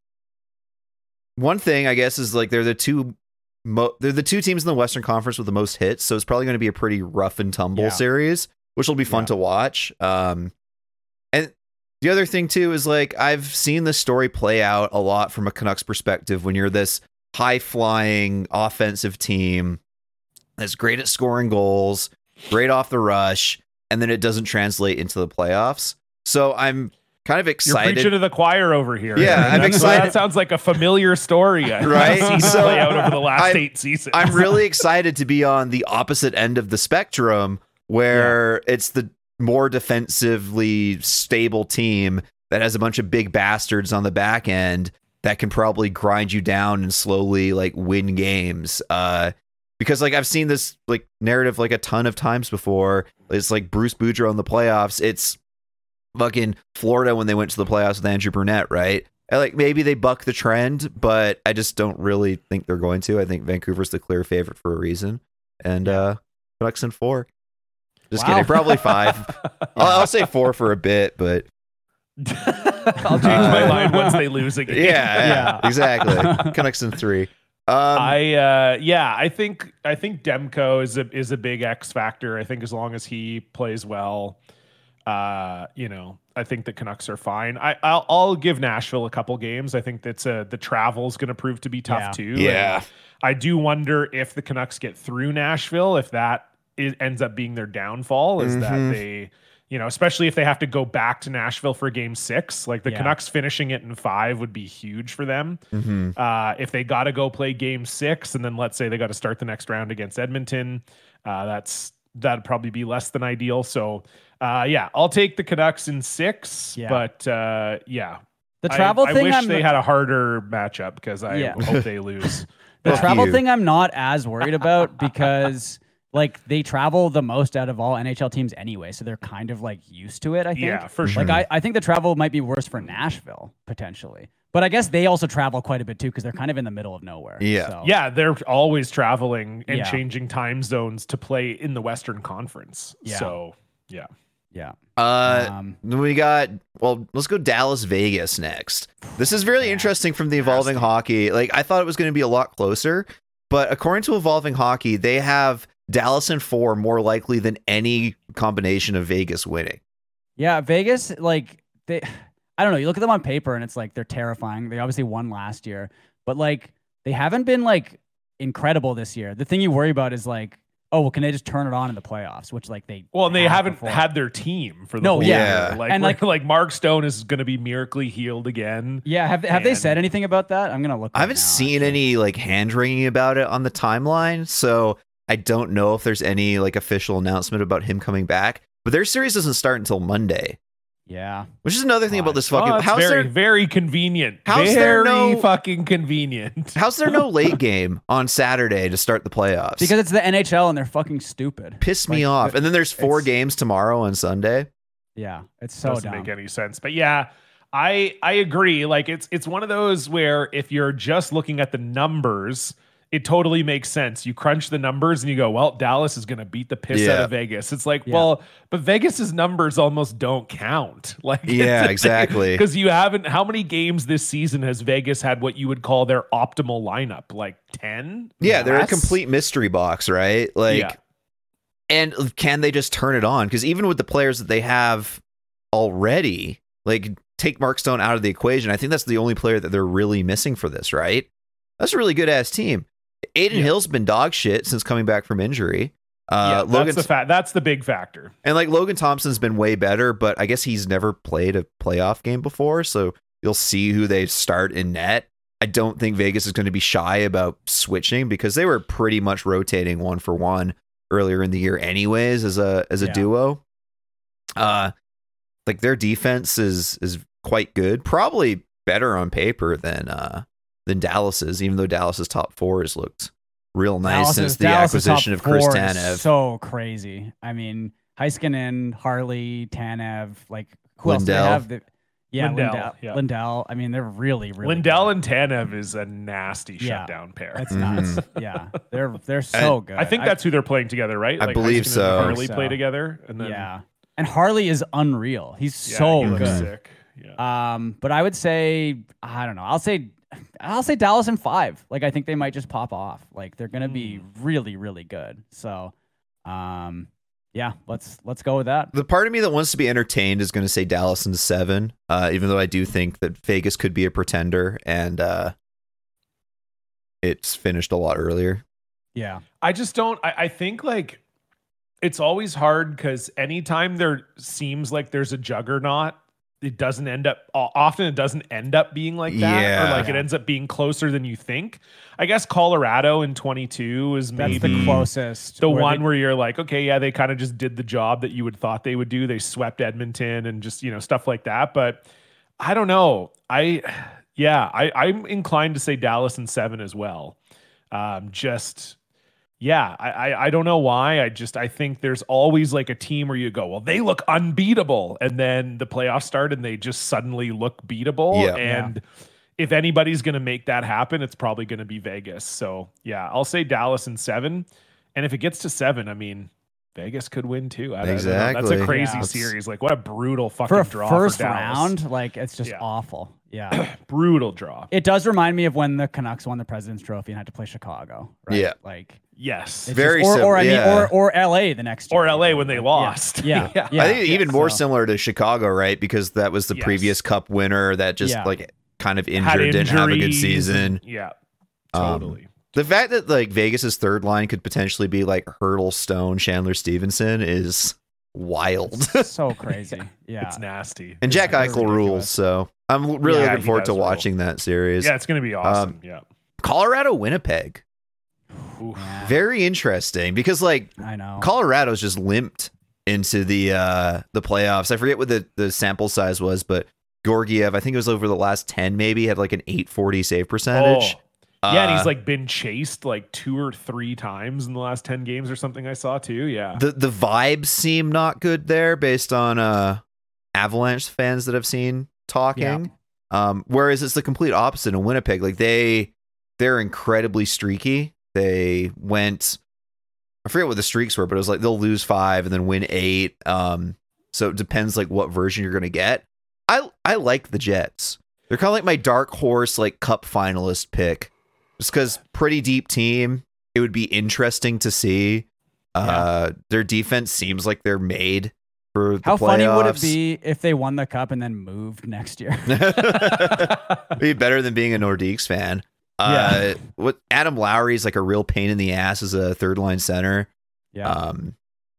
one thing I guess is like they're the two. Mo- they're the two teams in the Western Conference with the most hits, so it's probably going to be a pretty rough and tumble Yeah. series, which will be fun Yeah. to watch. Um, and the other thing too is like I've seen this story play out a lot from a Canucks perspective when you're this high flying offensive team that's great at scoring goals, great off the rush, and then it doesn't translate into the playoffs. So I'm kind of You're excited. preaching to the choir over here. Yeah, Aaron. I'm That's- excited. That sounds like a familiar story. I've Right? seen So, play out over the last I'm- eight seasons. I'm really excited to be on the opposite end of the spectrum where yeah. it's the more defensively stable team that has a bunch of big bastards on the back end that can probably grind you down and slowly like win games. Uh, because like I've seen this like narrative like a ton of times before. It's like Bruce Boudreau in the playoffs. It's fucking Florida when they went to the playoffs with Andrew Brunette, right? And like maybe they buck the trend, but I just don't really think they're going to. I think Vancouver's the clear favorite for a reason. And uh, Canucks in four. Just wow. kidding, probably five. yeah. I'll, I'll say four for a bit, but I'll change my mind once they lose again. Yeah, yeah, yeah. exactly. Canucks in three. Um, I uh, yeah, I think I think Demko is a is a big X factor. I think as long as he plays well, uh, you know, I think the Canucks are fine. I I'll, I'll give Nashville a couple games. I think that's a the travel is going to prove to be tough yeah. too. Yeah, and I do wonder if the Canucks get through Nashville, if that is, ends up being their downfall, is mm-hmm. that they. You know, especially if they have to go back to Nashville for game six, like the yeah. Canucks finishing it in five would be huge for them. Mm-hmm. Uh, if they got to go play game six, and then let's say they got to start the next round against Edmonton, uh, that's that'd probably be less than ideal. So, uh, yeah, I'll take the Canucks in six. Yeah. But uh, yeah, the travel I, thing. I wish I'm they had a harder matchup because I yeah. hope they lose. The Fuck travel you. thing, I'm not as worried about because. Like they travel the most out of all N H L teams anyway, so they're kind of like used to it. I think. Yeah, for sure. Like I, I think the travel might be worse for Nashville potentially, but I guess they also travel quite a bit too because they're kind of in the middle of nowhere. Yeah, so. yeah, they're always traveling and Yeah. changing time zones to play in the Western Conference. Yeah. So yeah, yeah. Uh, Um, then we got well. Let's go Dallas Vegas next. This is really Yeah. interesting from the Evolving Nasty. Hockey. Like I thought it was going to be a lot closer, but according to Evolving Hockey, they have Dallas in four more likely than any combination of Vegas winning. Yeah, Vegas, like they, I don't know. You look at them on paper, and it's like they're terrifying. They obviously won last year, but like they haven't been like incredible this year. The thing you worry about is like, oh, well, can they just turn it on in the playoffs? Which like they well, and they have haven't before. had their team for the No, whole yeah. year. Like, And, like like- like Mark Stone is going to be miraculously healed again. Yeah, have have they And- said anything about that? I'm gonna look. I right haven't now, seen actually. any like hand wringing about it on the timeline, so I don't know if there's any like official announcement about him coming back. But their series doesn't start until Monday, Yeah, which is another thing about this fucking. Oh, it's how's very, there very convenient. How's very there no- fucking convenient. how's there no late game on Saturday to start the playoffs? because it's the N H L and they're fucking stupid. Piss me Like, off. the- And then there's four it's- games tomorrow on Sunday. Yeah, it's so Doesn't dumb. make any sense. But yeah, I I agree. Like it's it's one of those where if you're just looking at the numbers, it totally makes sense. You crunch the numbers and you go, well, Dallas is going to beat the piss out Yeah. of Vegas. It's like, Yeah. well, but Vegas's numbers almost don't count. Like, Yeah, exactly. Because you haven't. How many games this season has Vegas had what you would call their optimal lineup? Like ten? Yeah, they're a Less? complete mystery box, right? Like, Yeah. and can they just turn it on? Because even with the players that they have already, like, take Mark Stone out of the equation, I think that's the only player that they're really missing for this, right? That's a really good ass team. Aiden Yeah. Hill's been dog shit since coming back from injury. Yeah, Uh, that's Logan the fa- That's the big factor. and like Logan Thompson's been way better, but I guess he's never played a playoff game before, so you'll see who they start in net. I don't think Vegas is going to be shy about switching because they were pretty much rotating one for one earlier in the year anyways as a as a Yeah. duo. Uh like their defense is is quite good, probably better on paper than uh than Dallas's, even though Dallas's top four has looked real nice Dallas's- since the Dallas's acquisition top of Chris four is Tanev. So crazy. I mean, Heiskanen, Harley, Tanev, like who else do they Lindell. have? The, yeah, Lindell, Lindell. yeah. Lindell. I mean, they're really, really. Lindell good. and Tanev is a nasty Yeah. shutdown pair. That's Mhm. nuts. Yeah, they're they're so good. I think that's who they're playing together, right? I believe Heiskanen so. and Harley So. play together, and then yeah. And Harley is unreal. He's yeah, so he looks good. sick. Yeah. Um, but I would say I don't know. I'll say I'll say Dallas in five. Like I think they might just pop off. Like they're gonna be really, really good. So, um, yeah, let's let's go with that. The part of me that wants to be entertained is going to say Dallas in seven, uh, even though I do think that Vegas could be a pretender and uh, it's finished a lot earlier. Yeah, I just don't. I, I think like it's always hard because anytime there seems like there's a juggernaut it doesn't end up often it doesn't end up being like that, Yeah. or like it Yeah. ends up being closer than you think. I guess Colorado in twenty-two is That's maybe the closest. the where one they- where you're like, okay, yeah, they kind of just did the job that you would thought they would do. They swept Edmonton and just, you know, stuff like that. But I don't know. I, yeah, I, I'm inclined to say Dallas in seven as well. Um, just, yeah, I, I, I don't know why. I just, I think there's always like a team where you go, well, they look unbeatable. And then the playoffs start and they just suddenly look beatable. Yeah. And if anybody's going to make that happen, it's probably going to be Vegas. So yeah, I'll say Dallas in seven. And if it gets to seven, I mean, Vegas could win too. I don't know. That's Exactly. a crazy Yeah. series. Like what a brutal fucking for a draw first for Dallas. round, like it's just Yeah. awful. Yeah. Brutal draw. It does remind me of when the Canucks won the President's Trophy and had to play Chicago. Right? Yeah. Like Yes. it's Very just, or, sim- or I mean, yeah. or or L A the next year. Or L A when they Like, lost. Yeah. Yeah. Yeah. yeah. I think even Yeah, more so- similar to Chicago, right? Because that was the Yes. previous Cup winner that just Yeah. like kind of Had injured, didn't have a good injuries season. and- yeah. Um, Totally. The fact that like Vegas's third line could potentially be like Hurdle, Stone, Chandler, Stevenson is wild. so crazy. Yeah. It's nasty. And Jack It's Eichel ridiculous. rules, so I'm l- really Yeah, looking he forward does to rule. watching that series. Yeah, it's going to be awesome. Um, yeah. Colorado, Winnipeg, Oof. Yeah, very interesting because like I know. Colorado's just limped into the uh the playoffs. I forget what the the sample size was, but Georgiev, I think it was over the last ten, maybe had like an eight forty save percentage. Oh. Yeah, and Uh, he's like been chased like two or three times in the last ten games or something I saw too. Yeah. the the vibes seem not good there based on uh Avalanche fans that I've seen talking. Um whereas it's the complete opposite in Winnipeg. Like they they're incredibly streaky. They went I forget what the streaks were, but it was like they'll lose five and then win eight. Um so it depends like what version you're gonna get. I I like the Jets. They're kind of like my dark horse like cup finalist pick. Just because pretty deep team, it would be interesting to see. Uh, their defense seems like they're made for the How playoffs. funny would it be if they won the cup and then moved next year? be better than being a Nordiques fan. Uh, what Adam Lowry is like a real pain in the ass as a third line center. Yeah. Um,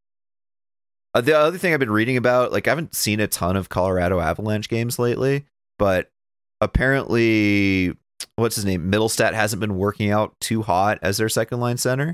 uh, the other thing I've been reading about, like I haven't seen a ton of Colorado Avalanche games lately, but apparently, what's his name? Middlestat hasn't been working out too hot as their second line center.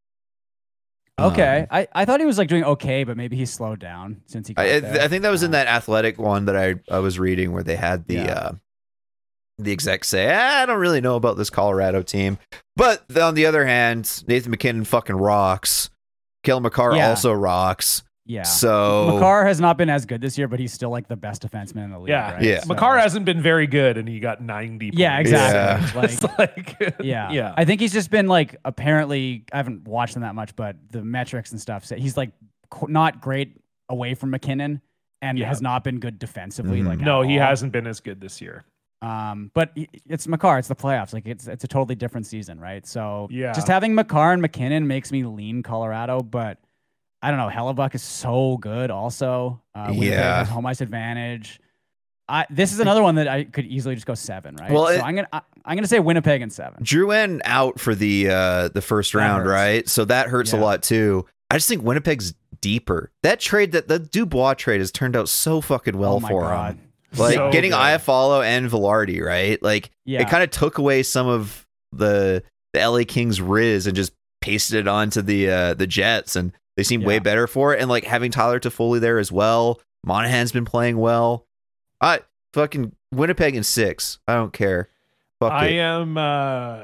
Okay, Um, I, I thought he was like doing okay, but maybe he slowed down since he. Got I, there. I think that was in Uh, that athletic one that I, I was reading where they had the Yeah. uh, the exec say, "Ah, I don't really know about this Colorado team. But on the other hand, Nathan McKinnon fucking rocks. Kale McCarr Yeah. also rocks. Yeah. So Makar has not been as good this year, but he's still like the best defenseman in the league. Yeah. Right? Yeah. So- Makar hasn't been very good, and he got ninety. Yeah, points. exactly. It's like, Yeah. yeah. I think he's just been like, apparently, I haven't watched him that much, but the metrics and stuff say he's like qu- not great away from McKinnon and Yeah. has not been good defensively. Mhm. Like, no, at he all. hasn't been as good this year. Um, but he- it's Makar. It's the playoffs. Like it's it's a totally different season, right? So Yeah. just having Makar and McKinnon makes me lean Colorado, but I don't know. Hellebuck is so good. Also, uh, Winnipeg Yeah. has home ice advantage. I this is another one that I could easily just go seven, right? Well, so it- I'm gonna I, I'm gonna say Winnipeg and seven. Drouin out for the uh, the first That round, hurts. right? So that hurts a Yeah. lot too. I just think Winnipeg's deeper. That trade, that the Dubois trade, has turned out so fucking well oh my for God. him. Like So getting good. Iafallo and Velarde, right? Like Yeah. it kind of took away some of the the L A Kings riz and just pasted it onto the uh, the Jets, and they seem way Yeah. better for it. And like having Tyler Toffoli there as well. Monahan's been playing well. I fucking Winnipeg in six. I don't care. Fuck I it. am. Uh,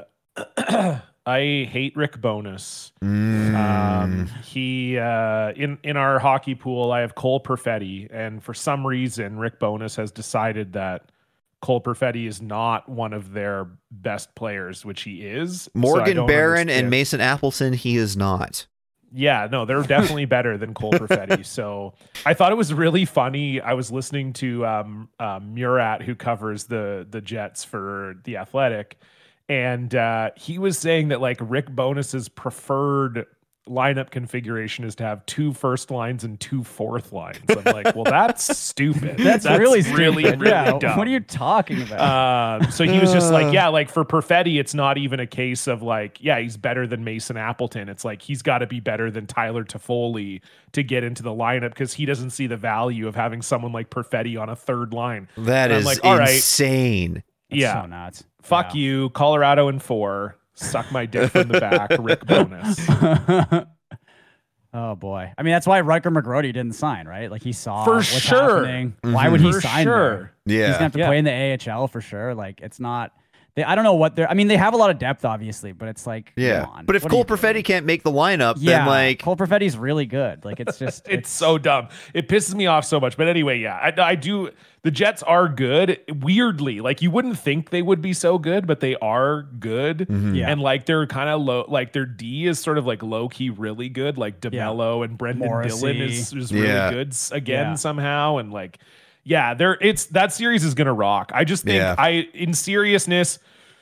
I hate Rick Bonus. Mm. Um, he uh, in in our hockey pool, I have Cole Perfetti, and for some reason, Rick Bonus has decided that Cole Perfetti is not one of their best players, which he is. So I Morgan don't Barron and understand. Mason Appleton, he is not. Yeah, no, they're definitely better than Cole Perfetti. So I thought it was really funny. I was listening to um, uh, Murat, who covers the the Jets for The Athletic, and uh, he was saying that like Rick Bonus's preferred lineup configuration is to have two first lines and two fourth lines. I'm like, well, that's stupid. That's, that's really really, stupid. really yeah. dumb. What are you talking about? Um, so he was just like, yeah, like for Perfetti, it's not even a case of like, yeah, he's better than Mason Appleton. It's like he's got to be better than Tyler Toffoli to get into the lineup because he doesn't see the value of having someone like Perfetti on a third line. That And is I'm like, all right, insane. That's yeah, so nuts. fuck Yeah. you, Colorado in four. Suck my dick from the back, Rick Bonus. Oh boy. I mean, that's why Rutger McGrody didn't sign, right? Like he saw For what's sure. happening. Why would he For sign sure. there? Yeah. He's gonna have to Yeah. play in the A H L for sure. Like it's not. They, I don't know what they're. I mean, they have a lot of depth, obviously, but it's like, Yeah. come on, But if what are Cole you doing? Perfetti can't make the lineup, yeah, then like Cole Perfetti's really good. Like it's just, It's so dumb. It pisses me off so much. But anyway, yeah, I, I do. The Jets are good. Weirdly, like you wouldn't think they would be so good, but they are good. Mhm. Yeah. And like they're kind of low. Like their D is sort of like low key, really good. Like DeMello and Brendan Morrissey. Dillon is is really Yeah. good s- again Yeah. somehow. And like, yeah, there. It's that series is gonna rock. I just think Yeah. I, in seriousness,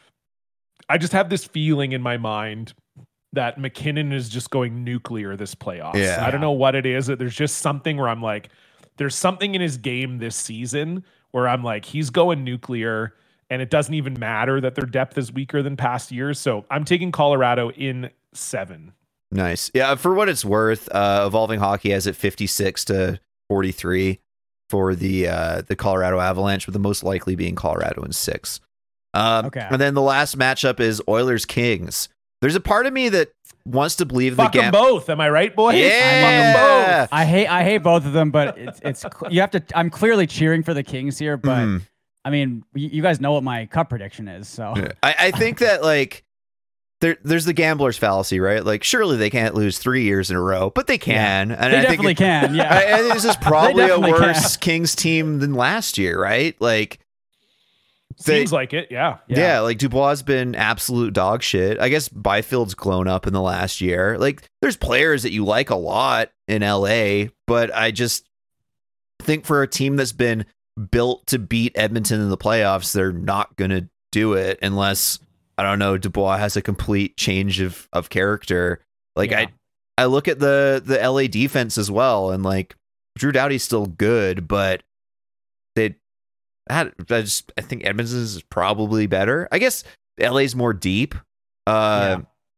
I just have this feeling in my mind that McKinnon is just going nuclear this playoffs. Yeah. I don't know what it is. There's just something where I'm like, there's something in his game this season where I'm like, he's going nuclear, and it doesn't even matter that their depth is weaker than past years. So I'm taking Colorado in seven. Nice. Yeah, for what it's worth, uh, Evolving Hockey has it fifty-six to forty-three for the uh, the Colorado Avalanche, with the most likely being Colorado in six. Um, Okay. And then the last matchup is Oilers Kings. There's a part of me that wants to believe Fuck the them gam- both. Am I right, boys? Yeah. Fuck them both. I hate, I hate both of them, but it's, it's, you have to. I'm clearly cheering for the Kings here, but Mhm. I mean, you, you guys know what my cup prediction is, so I, I think that like there there's the gambler's fallacy, right? Like surely they can't lose three years in a row, but they can. And they I definitely think it- can. Yeah. I, I think this is probably a definitely worse Kings team than last year, right? Like they- Seems like it. Yeah. Yeah. like Dubois has been absolute dog shit. I guess Byfield's grown up in the last year. Like, there's players that you like a lot in L A, but I just think for a team that's been built to beat Edmonton in the playoffs, they're not going to do it unless, I don't know, Dubois has a complete change of, of character. Like, Yeah. I, I look at the, the L A defense as well, and like, Drew Doughty's still good, but they I, I just I think Edmonton is probably better. I guess L A's more deep. Uh,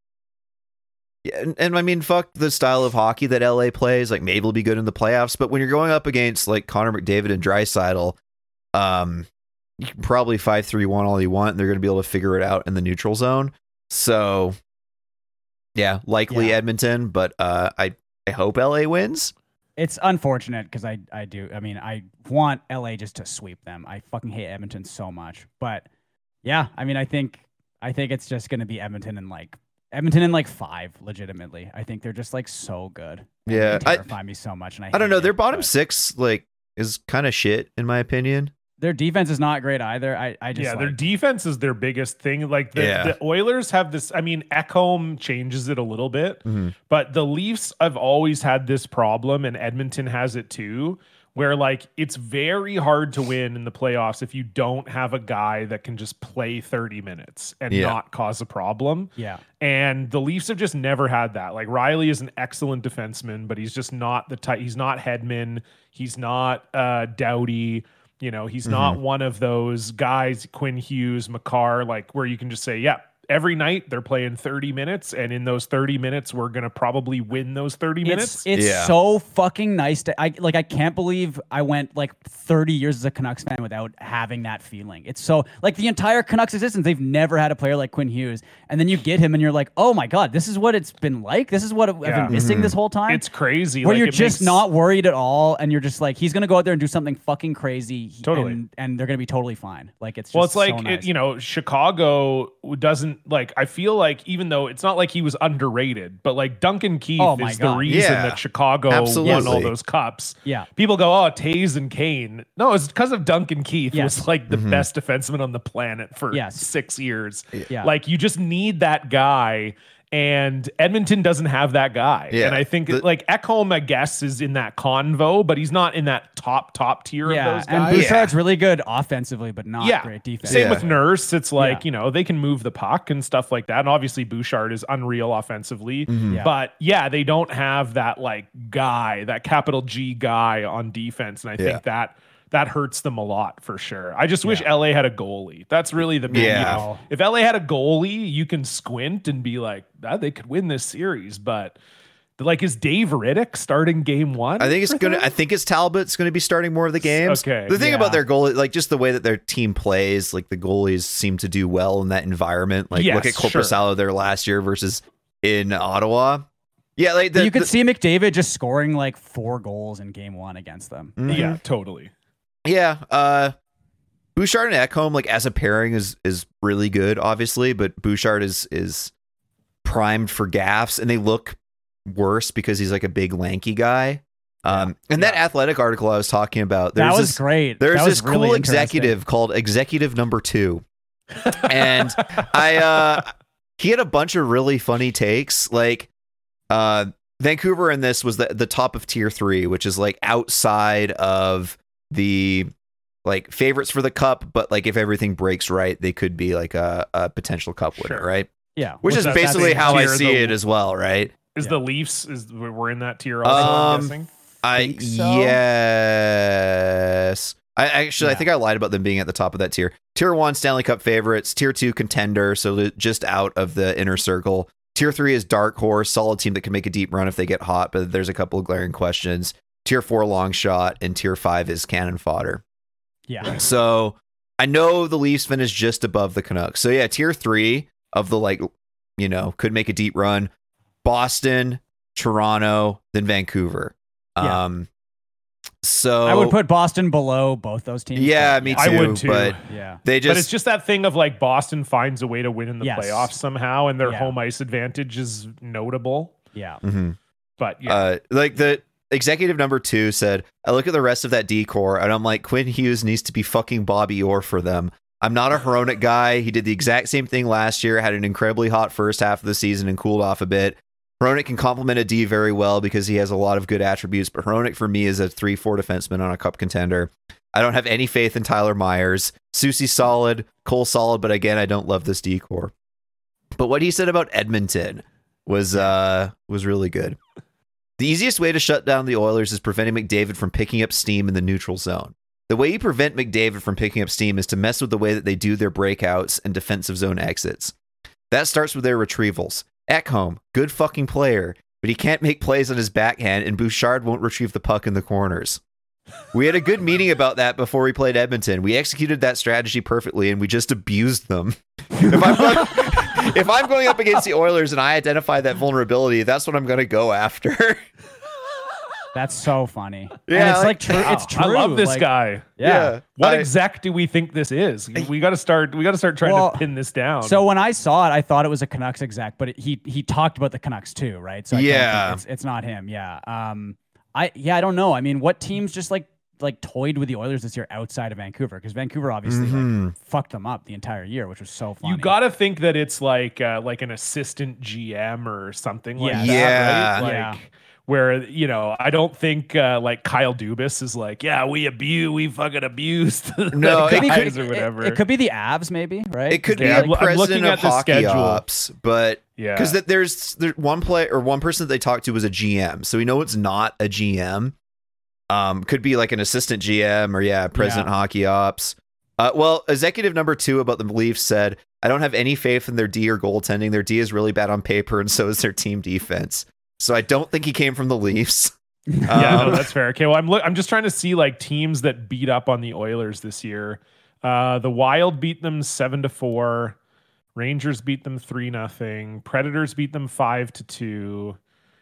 yeah, and, and I mean, fuck the style of hockey that L A plays. Like maybe it'll be good in the playoffs, but when you're going up against like Connor McDavid and Draisaitl, um, you can probably five three one all you want, and they're going to be able to figure it out in the neutral zone. So, yeah, likely Yeah. Edmonton, but uh, I I hope L A wins. It's unfortunate because I, I do. I mean, I want L A just to sweep them. I fucking hate Edmonton so much. But yeah, I mean, I think I think it's just going to be Edmonton and like Edmonton in like five. Legitimately, I think they're just like so good. And Yeah, they I- terrify me so much. And I I don't hate know. it, Their bottom but six like is kind of shit in my opinion. Their defense is not great either. I I just yeah, like, their defense is their biggest thing. Like the, Yeah. the Oilers have this. I mean, Ekholm changes it a little bit, Mhm. but the Leafs have always had this problem, and Edmonton has it too, where like it's very hard to win in the playoffs if you don't have a guy that can just play thirty minutes and Yeah. not cause a problem. yeah. And the Leafs have just never had that. Like Riley is an excellent defenseman, but he's just not the type. He's not Hedman. He's not uh, Doughty. You know, he's not one of those guys, Quinn Hughes, McCarr, like where you can just say, yeah, every night they're playing thirty minutes. And in those thirty minutes, we're going to probably win those thirty minutes. It's it's Yeah. so fucking nice to I like I can't believe I went like thirty years as a Canucks fan without having that feeling. It's so like the entire Canucks existence, they've never had a player like Quinn Hughes. And then you get him and you're like, "Oh my god, this is what it's been like. This is what I've Yeah. been missing Mhm. this whole time." It's crazy. where Like, you're it just makes- not worried at all and you're just like he's going to go out there and do something fucking crazy Totally. and, and they're going to be totally fine. Like it's just Well, it's like, so nice. it, you know, Chicago doesn't like, I feel like even though it's not like he was underrated, but like Duncan Keith Oh my is God. the reason Yeah. that Chicago won Absolutely. all those cups. yeah. People go, oh, Taze and Kane. No, it's because of Duncan Keith, who Yes. was like the Mhm. best defenseman on the planet for Yes. six years. Yeah. Like, you just need that guy. And Edmonton doesn't have that guy. Yeah, and I think the- like Ekholm, I guess, is in that convo, but he's not in that top, top tier Yeah, of those and guys. Bouchard's really good offensively, but not Yeah. great defense. Same Yeah. with Nurse. It's like, Yeah. you know, they can move the puck and stuff like that. And obviously Bouchard is unreal offensively. Mhm. Yeah. But yeah, they don't have that like guy, that capital G guy on defense. And I Yeah. think that that hurts them a lot for sure. I just wish Yeah. L A had a goalie. That's really the big Yeah. you know, if L A had a goalie, you can squint and be like, ah, they could win this series. But like, is Dave Riddick starting game one? I think it's for gonna. them? I think it's Talbot's gonna be starting more of the games. Okay, The thing yeah. about their goalie, like just the way that their team plays, like the goalies seem to do well in that environment. Like look Yes, at sure. Korpisalo there last year versus in Ottawa. Yeah, like But the, you could the- see McDavid just scoring like four goals in game one against them. Mhm. Yeah, totally. Yeah, uh Bouchard and Ekholm, like as a pairing, is is really good, obviously, but Bouchard is is primed for gaffes, and they look worse because he's like a big lanky guy. Um, and that athletic article I was talking about, there's That was this, great. there's That was this really cool interesting. executive called Executive Number Two, and I uh, he had a bunch of really funny takes, like uh, Vancouver in this was the the top of tier three, which is like outside of the like favorites for the cup, but like if everything breaks right, they could be like a, a potential cup winner, Sure. right? Yeah, Which What's is that- basically that's how I tier see the- it as well, right? Is Yeah. the Leafs is we're in that tier also, I'm Um, guessing? I think so. yes. I actually I Yeah. think I lied about them being at the top of that tier. Tier one Stanley Cup favorites, tier two contender, so they're just out of the inner circle. Tier three is dark horse, solid team that can make a deep run if they get hot, but there's a couple of glaring questions. Tier four long shot, and tier five is cannon fodder. yeah. So I know the Leafs finished just above the Canucks. So yeah, tier three of the like, you know, could make a deep run. Boston, Toronto, then Vancouver. Yeah. Um, so I would put Boston below both those teams. yeah, but me too. I would too. But Yeah. they just but it's just that thing of like Boston finds a way to win in the Yes. playoffs somehow, and their Yeah. home ice advantage is notable. Yeah. Mhm. But yeah, uh, like the executive number two said, I look at the rest of that decor and I'm like, Quinn Hughes needs to be fucking Bobby Orr for them. I'm not a Hronik guy. He did the exact same thing last year, had an incredibly hot first half of the season and cooled off a bit. Hronik can complement a D very well because he has a lot of good attributes, but Hronik for me is a three four defenseman on a cup contender. I don't have any faith in Tyler Myers. Susie solid, Cole solid, but again, I don't love this decor. But what he said about Edmonton was uh was really good. The easiest way to shut down the Oilers is preventing McDavid from picking up steam in the neutral zone. The way you prevent McDavid from picking up steam is to mess with the way that they do their breakouts and defensive zone exits. That starts with their retrievals. Ekholm, good fucking player, but he can't make plays on his backhand, and Bouchard won't retrieve the puck in the corners. We had a good meeting about that before we played Edmonton. We executed that strategy perfectly, and we just abused them. If I'm going, if I'm going up against the Oilers and I identify that vulnerability, that's what I'm going to go after. That's so funny. Yeah, And it's like- like true. Wow, It's true. I love this like, guy. Yeah. What I- exec do we think this is? We got to start. We got to start trying Well, to pin this down. So when I saw it, I thought it was a Canucks exec, but it, he he talked about the Canucks too, right? So I don't think Yeah. it's, it's not him. Yeah. Um. I yeah I don't know. I mean, what teams just like like toyed with the Oilers this year outside of Vancouver? Because Vancouver obviously Mhm. like fucked them up the entire year, which was so funny. you got to think that it's like uh, like an assistant G M or something like Yes. that, Yeah. right? Like, Yeah. where you know, I don't think uh, like Kyle Dubas is like, yeah, we abuse, we fucking abused the No, it guys could- or whatever. It, it could be the Avs, maybe, right? It could be Yeah, like I'm lo- I'm looking president of at the hockey schedule. ops, but yeah, because that there's there, one play or one person that they talked to was a G M, so we know it's not a G M. Um, could be like an assistant G M or yeah, president Yeah. hockey ops. Uh, well, executive number two about the Leafs said, "I don't have any faith in their D or goaltending. Their D is really bad on paper, and so is their team defense. So I don't think he came from the Leafs." yeah, Um, no, that's fair. Okay, well, I'm look, I'm just trying to see like teams that beat up on the Oilers this year. Uh, the Wild beat them seven to four. Rangers beat them three nothing. Predators beat them five to two.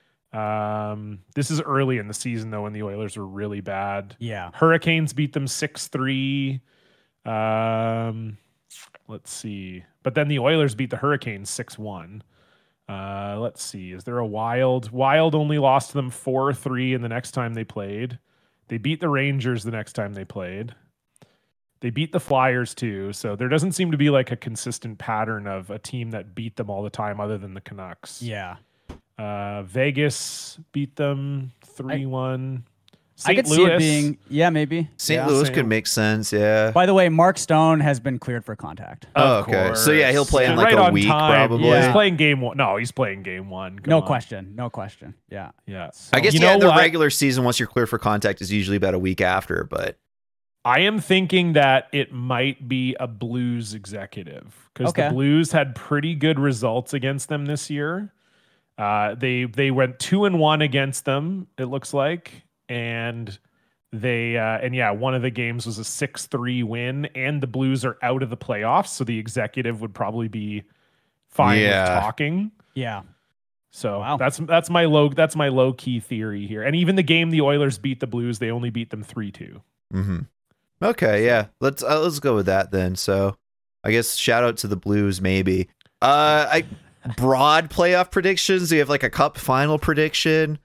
Um, this is early in the season though, when the Oilers were really bad. Yeah. Hurricanes beat them six three. Um, let's see. But then the Oilers beat the Hurricanes six one. Uh, let's see. Is there a Wild? Wild only lost to them four three in the next time they played. They beat the Rangers the next time they played. They beat the Flyers too. So there doesn't seem to be like a consistent pattern of a team that beat them all the time other than the Canucks. Yeah. Uh, Vegas beat them three one. I could see it being, yeah, maybe. Saint Yeah, Louis same. could make sense, yeah. By the way, Mark Stone has been cleared for contact. Oh, Of okay. So, yeah, he'll course. play in, like, Right a on week, time. probably. Yeah. He's playing game one. No, he's playing game one. Come No on. question. No question. Yeah. Yeah. I guess, You yeah, know the what? regular season, once you're clear for contact, is usually about a week after, but I am thinking that it might be a Blues executive because Okay. the Blues had pretty good results against them this year. Uh, they they went two and one against them. It looks like, and they uh, and yeah, one of the games was a six three win, and the Blues are out of the playoffs, so the executive would probably be fine Yeah. with talking. Yeah. So Wow. that's that's my low that's my low key theory here. And even the game the Oilers beat the Blues, they only beat them three two. hmm okay, yeah. Let's uh, let's go with that then. So, I guess shout out to the Blues, maybe. Uh, I broad playoff predictions. Do you have like a cup final prediction?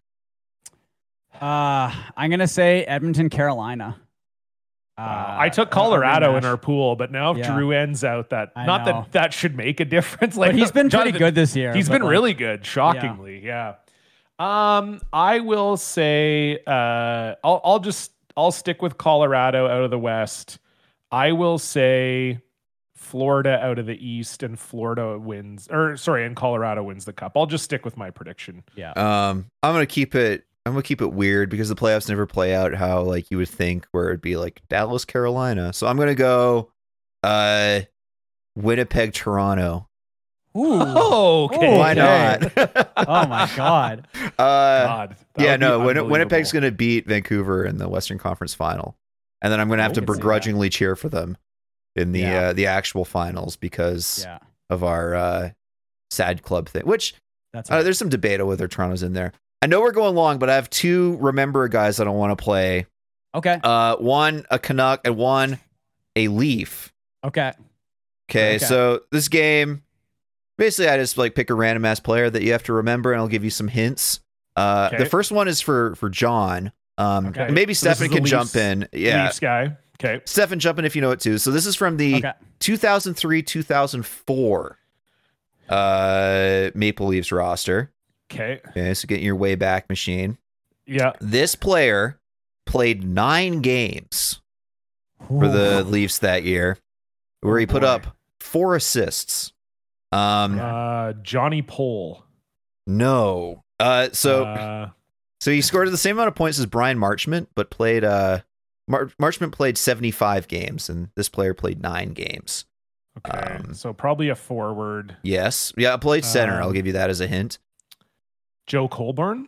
Uh, I'm going to say Edmonton, Carolina. Uh, Wow. I took a- a Colorado in rematch. our pool, but now if Yeah. Drew ends out, that I not know. that that should make a difference. Like But he's been pretty Jonathan- good this year. He's but, been like, really good, shockingly. Yeah. Um, I will say, uh, I'll I'll just I'll stick with Colorado out of the West. I will say Florida out of the East, and Florida wins, or sorry, and Colorado wins the cup. I'll just stick with my prediction. Yeah. Um, I'm gonna keep it. I'm gonna keep it weird because the playoffs never play out how like you would think, where it'd be like Dallas, Carolina. So I'm gonna go, uh, Winnipeg, Toronto. Ooh. Oh, okay. Why not? Oh my God. uh, God, that yeah, would be no. Win- unbelievable. Winnipeg's gonna beat Vancouver in the Western Conference Final, and then I'm gonna have I to can see that. begrudgingly cheer for them in the Yeah. uh, the actual finals because Yeah. of our uh, sad club thing. Which That's uh, right. there's some debate on whether Toronto's in there. I know we're going long, but I have two remember guys that I want to play. Okay. Uh, one a Canuck and one a Leaf. Okay. Okay, Okay. so this game, basically, I just like pick a random ass player that you have to remember, and I'll give you some hints. Uh, Okay. The first one is for for John. Um, Okay. and maybe So this Stefan is the can Leafs- jump in. Yeah, Leafs guy. Okay. Stefan, jump in if you know it too. So this is from the Okay. two thousand three two thousand four uh, Maple Leafs roster. Okay. Okay, so get your way back machine. Yeah. This player played nine games for the Leafs that year, where he Oh, put boy. up four assists. Um, Uh, Johnny Pole. no. Uh, so uh, so he scored the same amount of points as Brian Marchment, but played uh, Mar- Marchment played seventy-five games, and this player played nine games. okay. Um, so probably a forward. Yes, yeah, played center. Um, I'll give you that as a hint. Joe Colburn.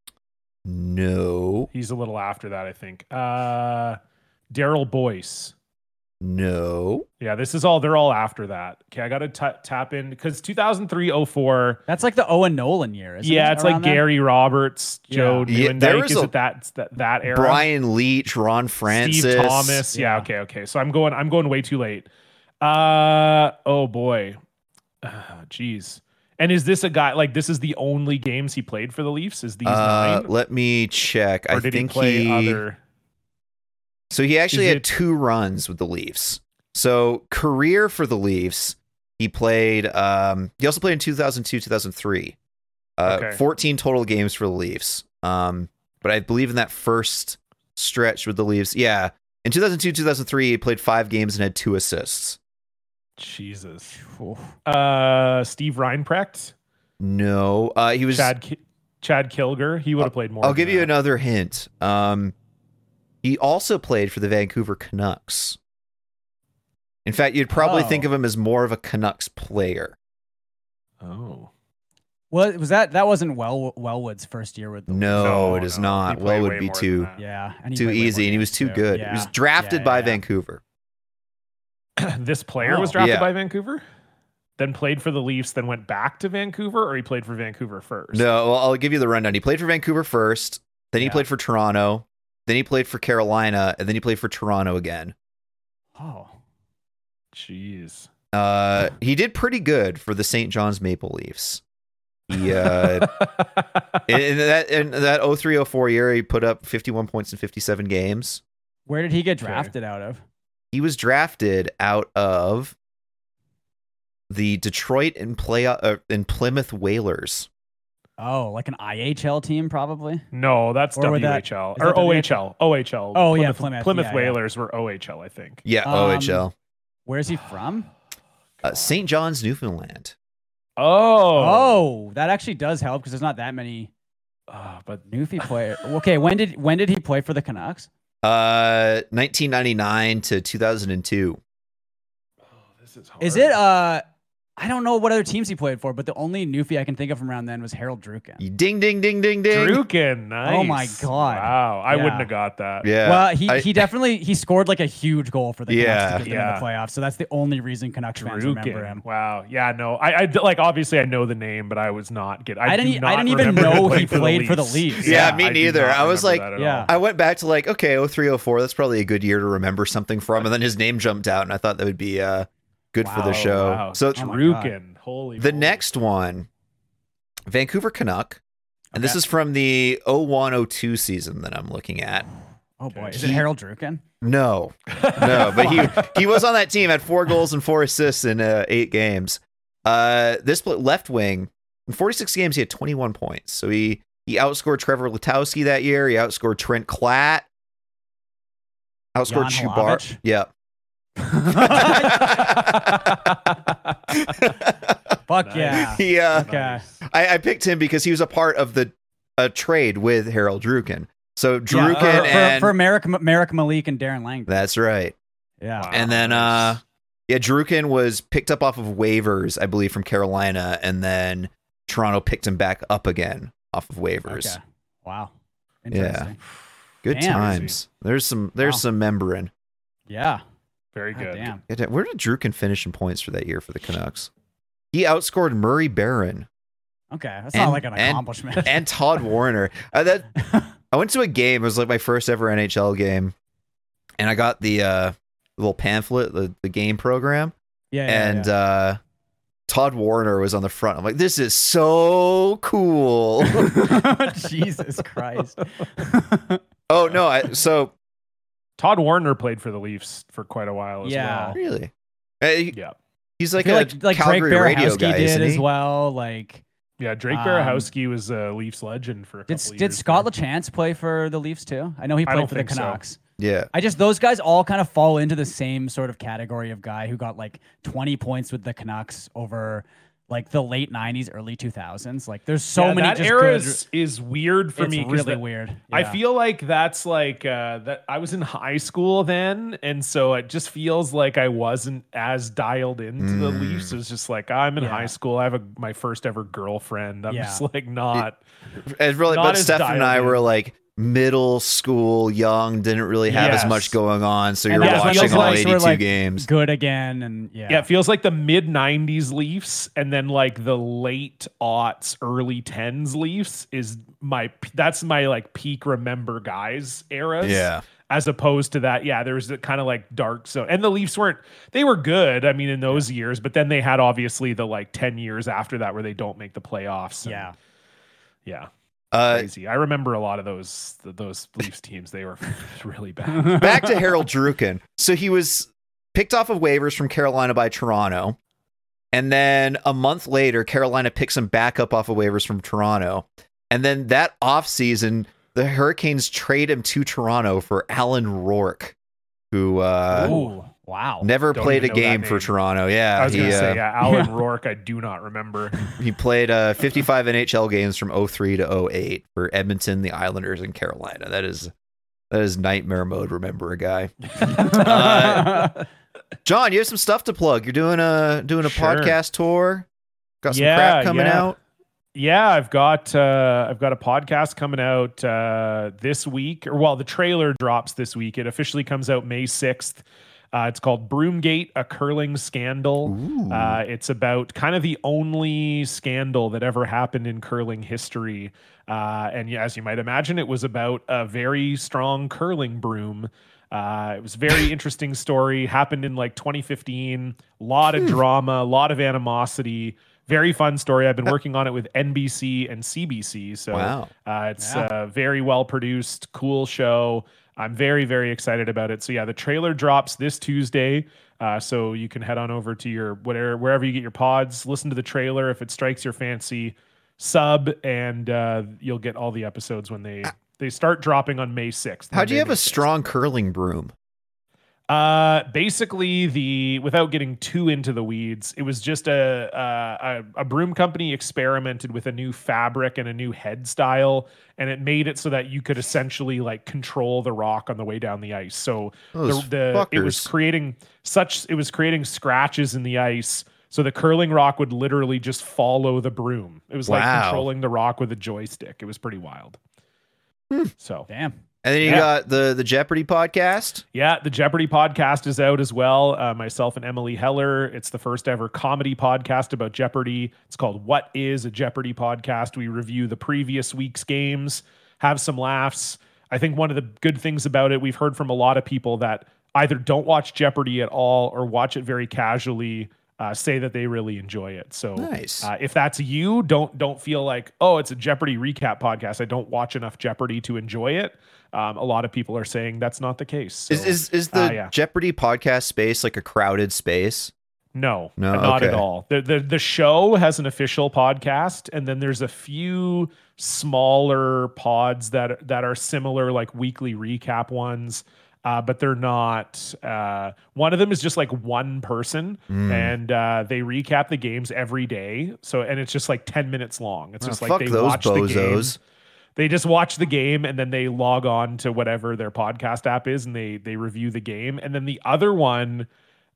No, He's a little after that, I think. Uh, Daryl Boyce. no. Yeah, this is all. They're all after that. Okay, I got to t- tap in because two thousand three oh four. That's like the Owen Nolan year, isn't Yeah, it? it's like Around there? Gary Roberts, Joe Yeah. Yeah, there Nieuwendyk. was Is a- it that that that era? Brian Leach, Ron Francis, Steve Thomas. Yeah. Yeah. Okay. Okay. So I'm going. I'm going way too late. Uh. Oh boy. Jeez. And is this a guy like this? Is the only games he played for the Leafs? Is these Uh, nine? let me check. Or I did think he play he. other? So he actually Is had it- two runs with the Leafs. So career for the Leafs, he played. Um, he also played in two thousand two, two thousand three. Uh, Okay. fourteen total games for the Leafs. Um, but I believe in that first stretch with the Leafs, yeah, in two thousand two, two thousand three, he played five games and had two assists. Jesus. Oof. Uh, Steve Reinprecht, No, uh, he was. Chad Ki- Chad Kilger. He would have played more. I'll than give you that. another hint. Um, he also played for the Vancouver Canucks. In fact, you'd probably Oh. think of him as more of a Canucks player. Oh. Well, was that that wasn't well Wellwood's first year with the Leafs? No, No, it is no, not. he Well, played would way be more too than that. Yeah, and he too played way easy, more and he was games too too. good. Yeah. He was drafted Yeah, by yeah. Vancouver. This player Oh. was drafted Yeah. by Vancouver, then played for the Leafs, then went back to Vancouver, or he played for Vancouver first. No, well, I'll give you the rundown. He played for Vancouver first, then he Yeah. played for Toronto, then he played for Carolina, and then he played for Toronto again. Oh, Jeez. Uh, he did pretty good for the Saint John's Maple Leafs. He uh, in, in that in that oh three oh four year, he put up fifty-one points in fifty-seven games. where did he get Okay. drafted out of? he was drafted out of the Detroit and play uh, and Plymouth Whalers. Oh, like an I H L team, probably. No, that's Or would W that- H L is or that O W H H L? L. O H L. Oh, yeah, Plymouth. Plymouth Yeah, yeah. Whalers were O H L, I think. Yeah, Um, O H L. Where's he from? Uh, Saint John's, Newfoundland. Oh. Oh, that actually does help because there's not that many Ah, but Newfie players. Okay, when did when did he play for the Canucks? Uh, nineteen ninety-nine to two thousand two. oh, this is hard. Is it uh I don't know what other teams he played for, but the only Newfie I can think of from around then was Harold Druken. Ding, ding, ding, ding, ding. Druken? Nice. Oh my God. Wow, I Yeah. wouldn't have got that. Yeah. Well, he, I- he definitely he scored like a huge goal for the Canucks Yeah. to get them Yeah. in the playoffs. So that's the only reason Canucks fans remember Druken. him. Wow. Yeah. No. I, I like obviously I know the name, but I was not get. I, I didn't do e- I not didn't even remember him know he playing played for the Leafs. Yeah, me I do neither. not I was remember like- that at Yeah. all. I went back to like, okay, oh three oh four. That's probably a good year to remember something from. And then his name jumped out, and I thought that would be uh, good for Wow, the show. Wow. So Oh my God. Druken. Holy. the moly. next one, Vancouver Canuck. And this Okay. is from the oh one oh two season that I'm looking at. Oh boy, is He- it Harold Druken? No, no, but he he was on that team, had four goals and four assists in uh, eight games. Uh, this pl- left wing in forty-six games, he had twenty-one points. So he he outscored Trevor Letowski that year. He outscored Trent Klatt. Outscored Jan Chubar. Hlavich? Yeah. Fuck Nice. yeah. he, uh, Okay. I, I picked him because he was a part of the a trade with Harold Druken. So Yeah, Druken for, for, and for Merrick, Merrick Malik and Darren Langdon. that's right. Yeah. Wow. And then, uh, yeah, Druken was picked up off of waivers, I believe, from Carolina, and then Toronto picked him back up again off of waivers. Okay. Wow. Interesting. Good Damn. times. There's some. There's Wow. some membering. Yeah. Very God good. damn. Yeah, Where did Druken finish in points for that year for the Canucks? He outscored Murray Barron Okay. That's And- not like an and- accomplishment. and Todd Warner. Uh, that I went to a game. It was like my first ever N H L game, and I got the uh, little pamphlet, the, the game program. yeah. yeah, and yeah. uh Todd Warner was on the front. I'm like, this is so cool. Jesus Christ. Oh no, I so Todd Warner played for the Leafs for quite a while as Yeah. well. really, Uh, he- Yeah. he's I like feel a like like Calgary Drake radio Barahowski guy, did isn't as he? well. Like, Yeah. Drake Um, Barahowski was a Leafs legend for a couple did of did years Scott there. LaChance play for the Leafs too? I know he I played don't for the think so. Canucks. Yeah, I just those guys all kind of fall into the same sort of category of guy who got like twenty points with the Canucks over like the late nineties, early two thousands. Like, there's so Yeah, many that just era good. is, is weird for it's me. 'cause really that- weird. I Yeah. feel like that's like uh, that. I was in high school then, and so it just feels like I wasn't as dialed into the Mm. Leafs. It was just like I'm in Yeah. high school. I have a, my first ever girlfriend. I'm Yeah. just like not. it's really. Not But as Steph and I dialed were in. like middle school, young, didn't really have as Yes. much going on, so And you're that's when watching those all guys were, eighty-two like, games. good again, and yeah, Yeah, it feels like the mid nineties Leafs, and then like the late aughts, early tens Leafs is my. That's my like peak remember guys eras. Yeah, As opposed to that, yeah, there was the kind of like dark zone. And the Leafs weren't, they were good, I mean, in those years, but then they had obviously the like ten years after that where they don't make the playoffs. and- yeah. Yeah. uh, Crazy. I remember a lot of those, th- those Leafs teams. They were really bad. back to Harold Druken. So he was picked off of waivers from Carolina by Toronto. And then a month later, Carolina picks him back up off of waivers from Toronto. And then that offseason, the Hurricanes trade him to Toronto for Alan Rourke, who uh, Ooh, wow. never Don't played a even know that game for name. Toronto. Yeah, I was he, going to say, uh, yeah, Alan Rourke, I do not remember. he played uh, fifty-five N H L games from oh three to oh eight for Edmonton, the Islanders, and Carolina. That is that is nightmare mode. Remember a guy. Uh, John, you have some stuff to plug. You're doing a doing a Sure. podcast tour. Got some Yeah, crap coming yeah. out. Yeah, I've got uh, I've got a podcast coming out uh, this week, or well, the trailer drops this week. It officially comes out May sixth. Uh, it's called Broomgate, a curling scandal. Ooh. Uh, it's about kind of the only scandal that ever happened in curling history. Uh, and yeah, as you might imagine, it was about a very strong curling broom. Uh, it was a very interesting story. Happened in like twenty fifteen. A lot of drama, a lot of animosity. Very fun story. I've been working on it with N B C and C B C. So Wow. uh, it's Yeah. a very well produced, cool show. I'm very, very excited about it. So yeah, the trailer drops this Tuesday. Uh, so you can head on over to your whatever, wherever you get your pods, listen to the trailer. If it strikes your fancy, sub, and uh, you'll get all the episodes when they, they start dropping on May sixth. How do you have May a strong curling broom? Uh, basically, the without getting too into the weeds, it was just a, a a broom company experimented with a new fabric and a new head style, and it made it so that you could essentially like control the rock on the way down the ice. So Those the, the it was fuckers. creating such it was creating scratches in the ice. So the curling rock would literally just follow the broom. It was like Wow. controlling the rock with a joystick. It was pretty wild. Hmm. So Damn. And then you Yeah. got the the Jeopardy podcast. yeah, the Jeopardy podcast is out as well. Uh, myself and Emily Heller. It's the first ever comedy podcast about Jeopardy. It's called What is a Jeopardy Podcast? We review the previous week's games, have some laughs. I think one of the good things about it, we've heard from a lot of people that either don't watch Jeopardy at all or watch it very casually, uh, say that they really enjoy it. So Nice. uh, if that's you, don't don't feel like, oh, it's a Jeopardy recap podcast. I don't watch enough Jeopardy to enjoy it. Um, a lot of people are saying that's not the case. So, Is is is the uh, yeah. Jeopardy podcast space like a crowded space? No, No, not okay. at all. The, the the show has an official podcast, and then there's a few smaller pods that that are similar, like weekly recap ones. Uh, but they're not. Uh, one of them is just like one person, Mm. and uh, they recap the games every day. So, and it's just like ten minutes long. It's Oh, just fuck like they those watch the game. bozos. They just watch the game and then they log on to whatever their podcast app is and they they review the game. And then the other one,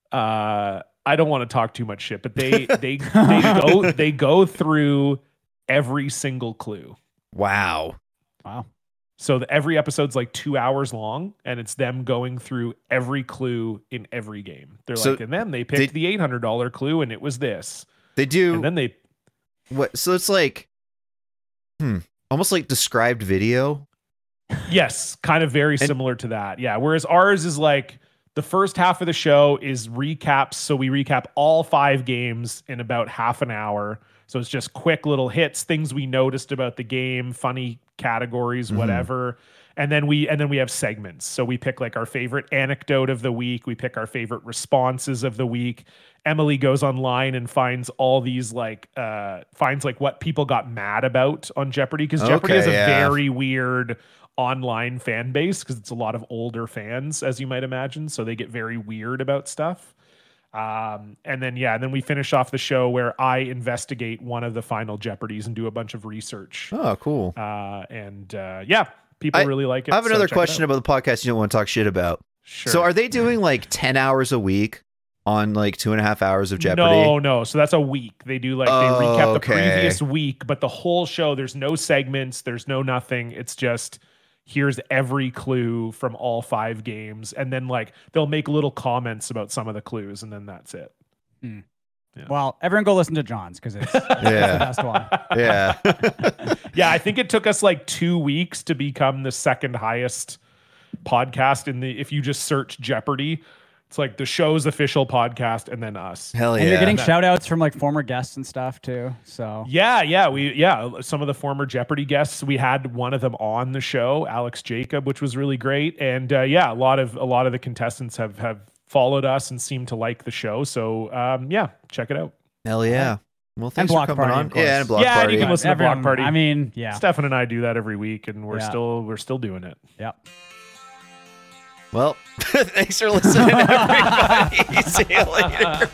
uh, I don't want to talk too much shit, but they they they go they go through every single clue. Wow. Wow. So the, every episode's like two hours long, and it's them going through every clue in every game. They're So like, and then they picked they- the eight hundred dollar clue, and it was this. They do And then they what? So it's like, hmm, almost like described video. Yes, kind of very similar to that. Yeah. Whereas ours is like the first half of the show is recaps. So we recap all five games in about half an hour. So it's just quick little hits, things we noticed about the game, funny categories, Mhm. whatever. And then we and then we have segments. So we pick like our favorite anecdote of the week. We pick our favorite responses of the week. Emily goes online and finds all these like uh finds like what people got mad about on Jeopardy, because Jeopardy Okay, is a yeah. very weird online fan base because it's a lot of older fans, as you might imagine. So they get very weird about stuff. Um, and then yeah, and then we finish off the show where I investigate one of the final Jeopardies and do a bunch of research. Oh, cool. Uh, and uh, yeah, people I- really like it. I have so another check it question out. about the podcast you don't want to talk shit about. Sure. So are they doing like ten hours a week on like two and a half hours of Jeopardy? No, no. So that's a week. They do like Oh, they recap okay. the previous week, but the whole show, there's no segments, there's no nothing. It's just here's every clue from all five games, and then like they'll make little comments about some of the clues, and then that's it. Well, everyone go listen to John's because it's, it's the Yeah. best one. Yeah. Yeah, I think it took us like two weeks to become the second highest podcast in the. If you just search Jeopardy, it's like the show's official podcast, and then us. Hell yeah. And you're getting That- shout outs from like former guests and stuff too. So Yeah, yeah, we yeah, some of the former Jeopardy guests, we had one of them on the show, Alex Jacob, which was really great. And uh, yeah, a lot of a lot of the contestants have have followed us and seem to like the show. So um, yeah, check it out. Hell yeah. Well, thanks Block for coming Party, on. of course. Yeah, and Block Yeah, and Party. you can listen to Block Everyone- Party. I mean, yeah. Stefan and I do that every week, and we're Yeah. still we're still doing it. Yep. Well, thanks for listening, everybody. See you later.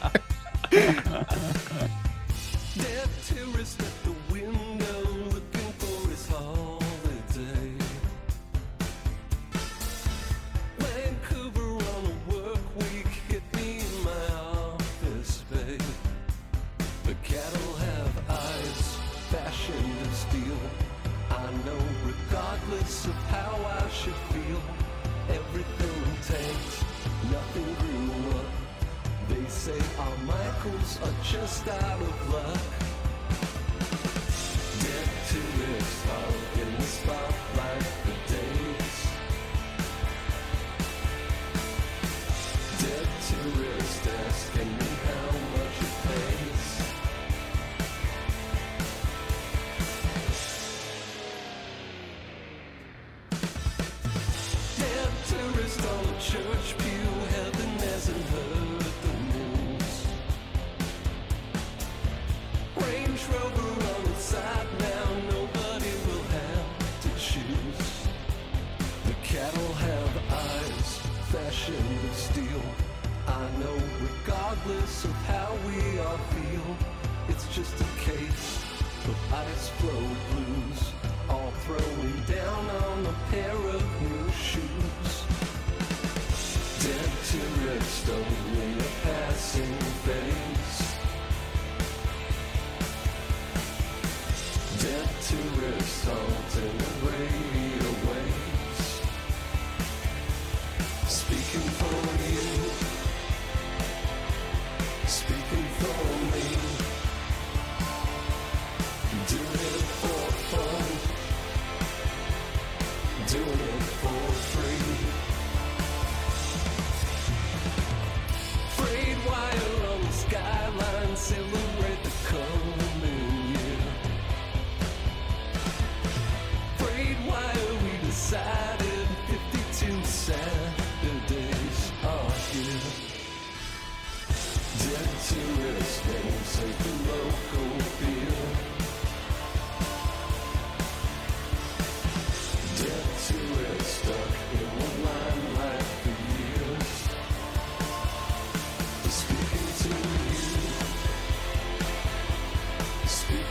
Dead tourist at the window looking for his holiday. Vancouver on a work week hit me in my office, babe. The cattle have eyes fashioned of steel. I know regardless of how I should feel, everything tanked, nothing grew up. They say our Michaels are just out of luck. Dead tourists out in the spotlight for days. Dead tourists asking me how much it pays. Dead Range Rover on the side now, nobody will have to choose. The cattle have eyes fashioned of steel. I know regardless of how we all feel, it's just a case of ice flow blues, all throwing down on a pair of new shoes. Dead to rest only a passing phase. Dead to rest haunting the radio waves. Speaking for you, speaking for me, doing it for fun, doing it for free. Frayed wire on the skyline, celebrate the coming year. Frayed wire, we decided fifty-two Saturdays are here. Dead to rest, ain't safe the local beer. Dead to rest, stuck in the limelight for years. Speaking to you, speaking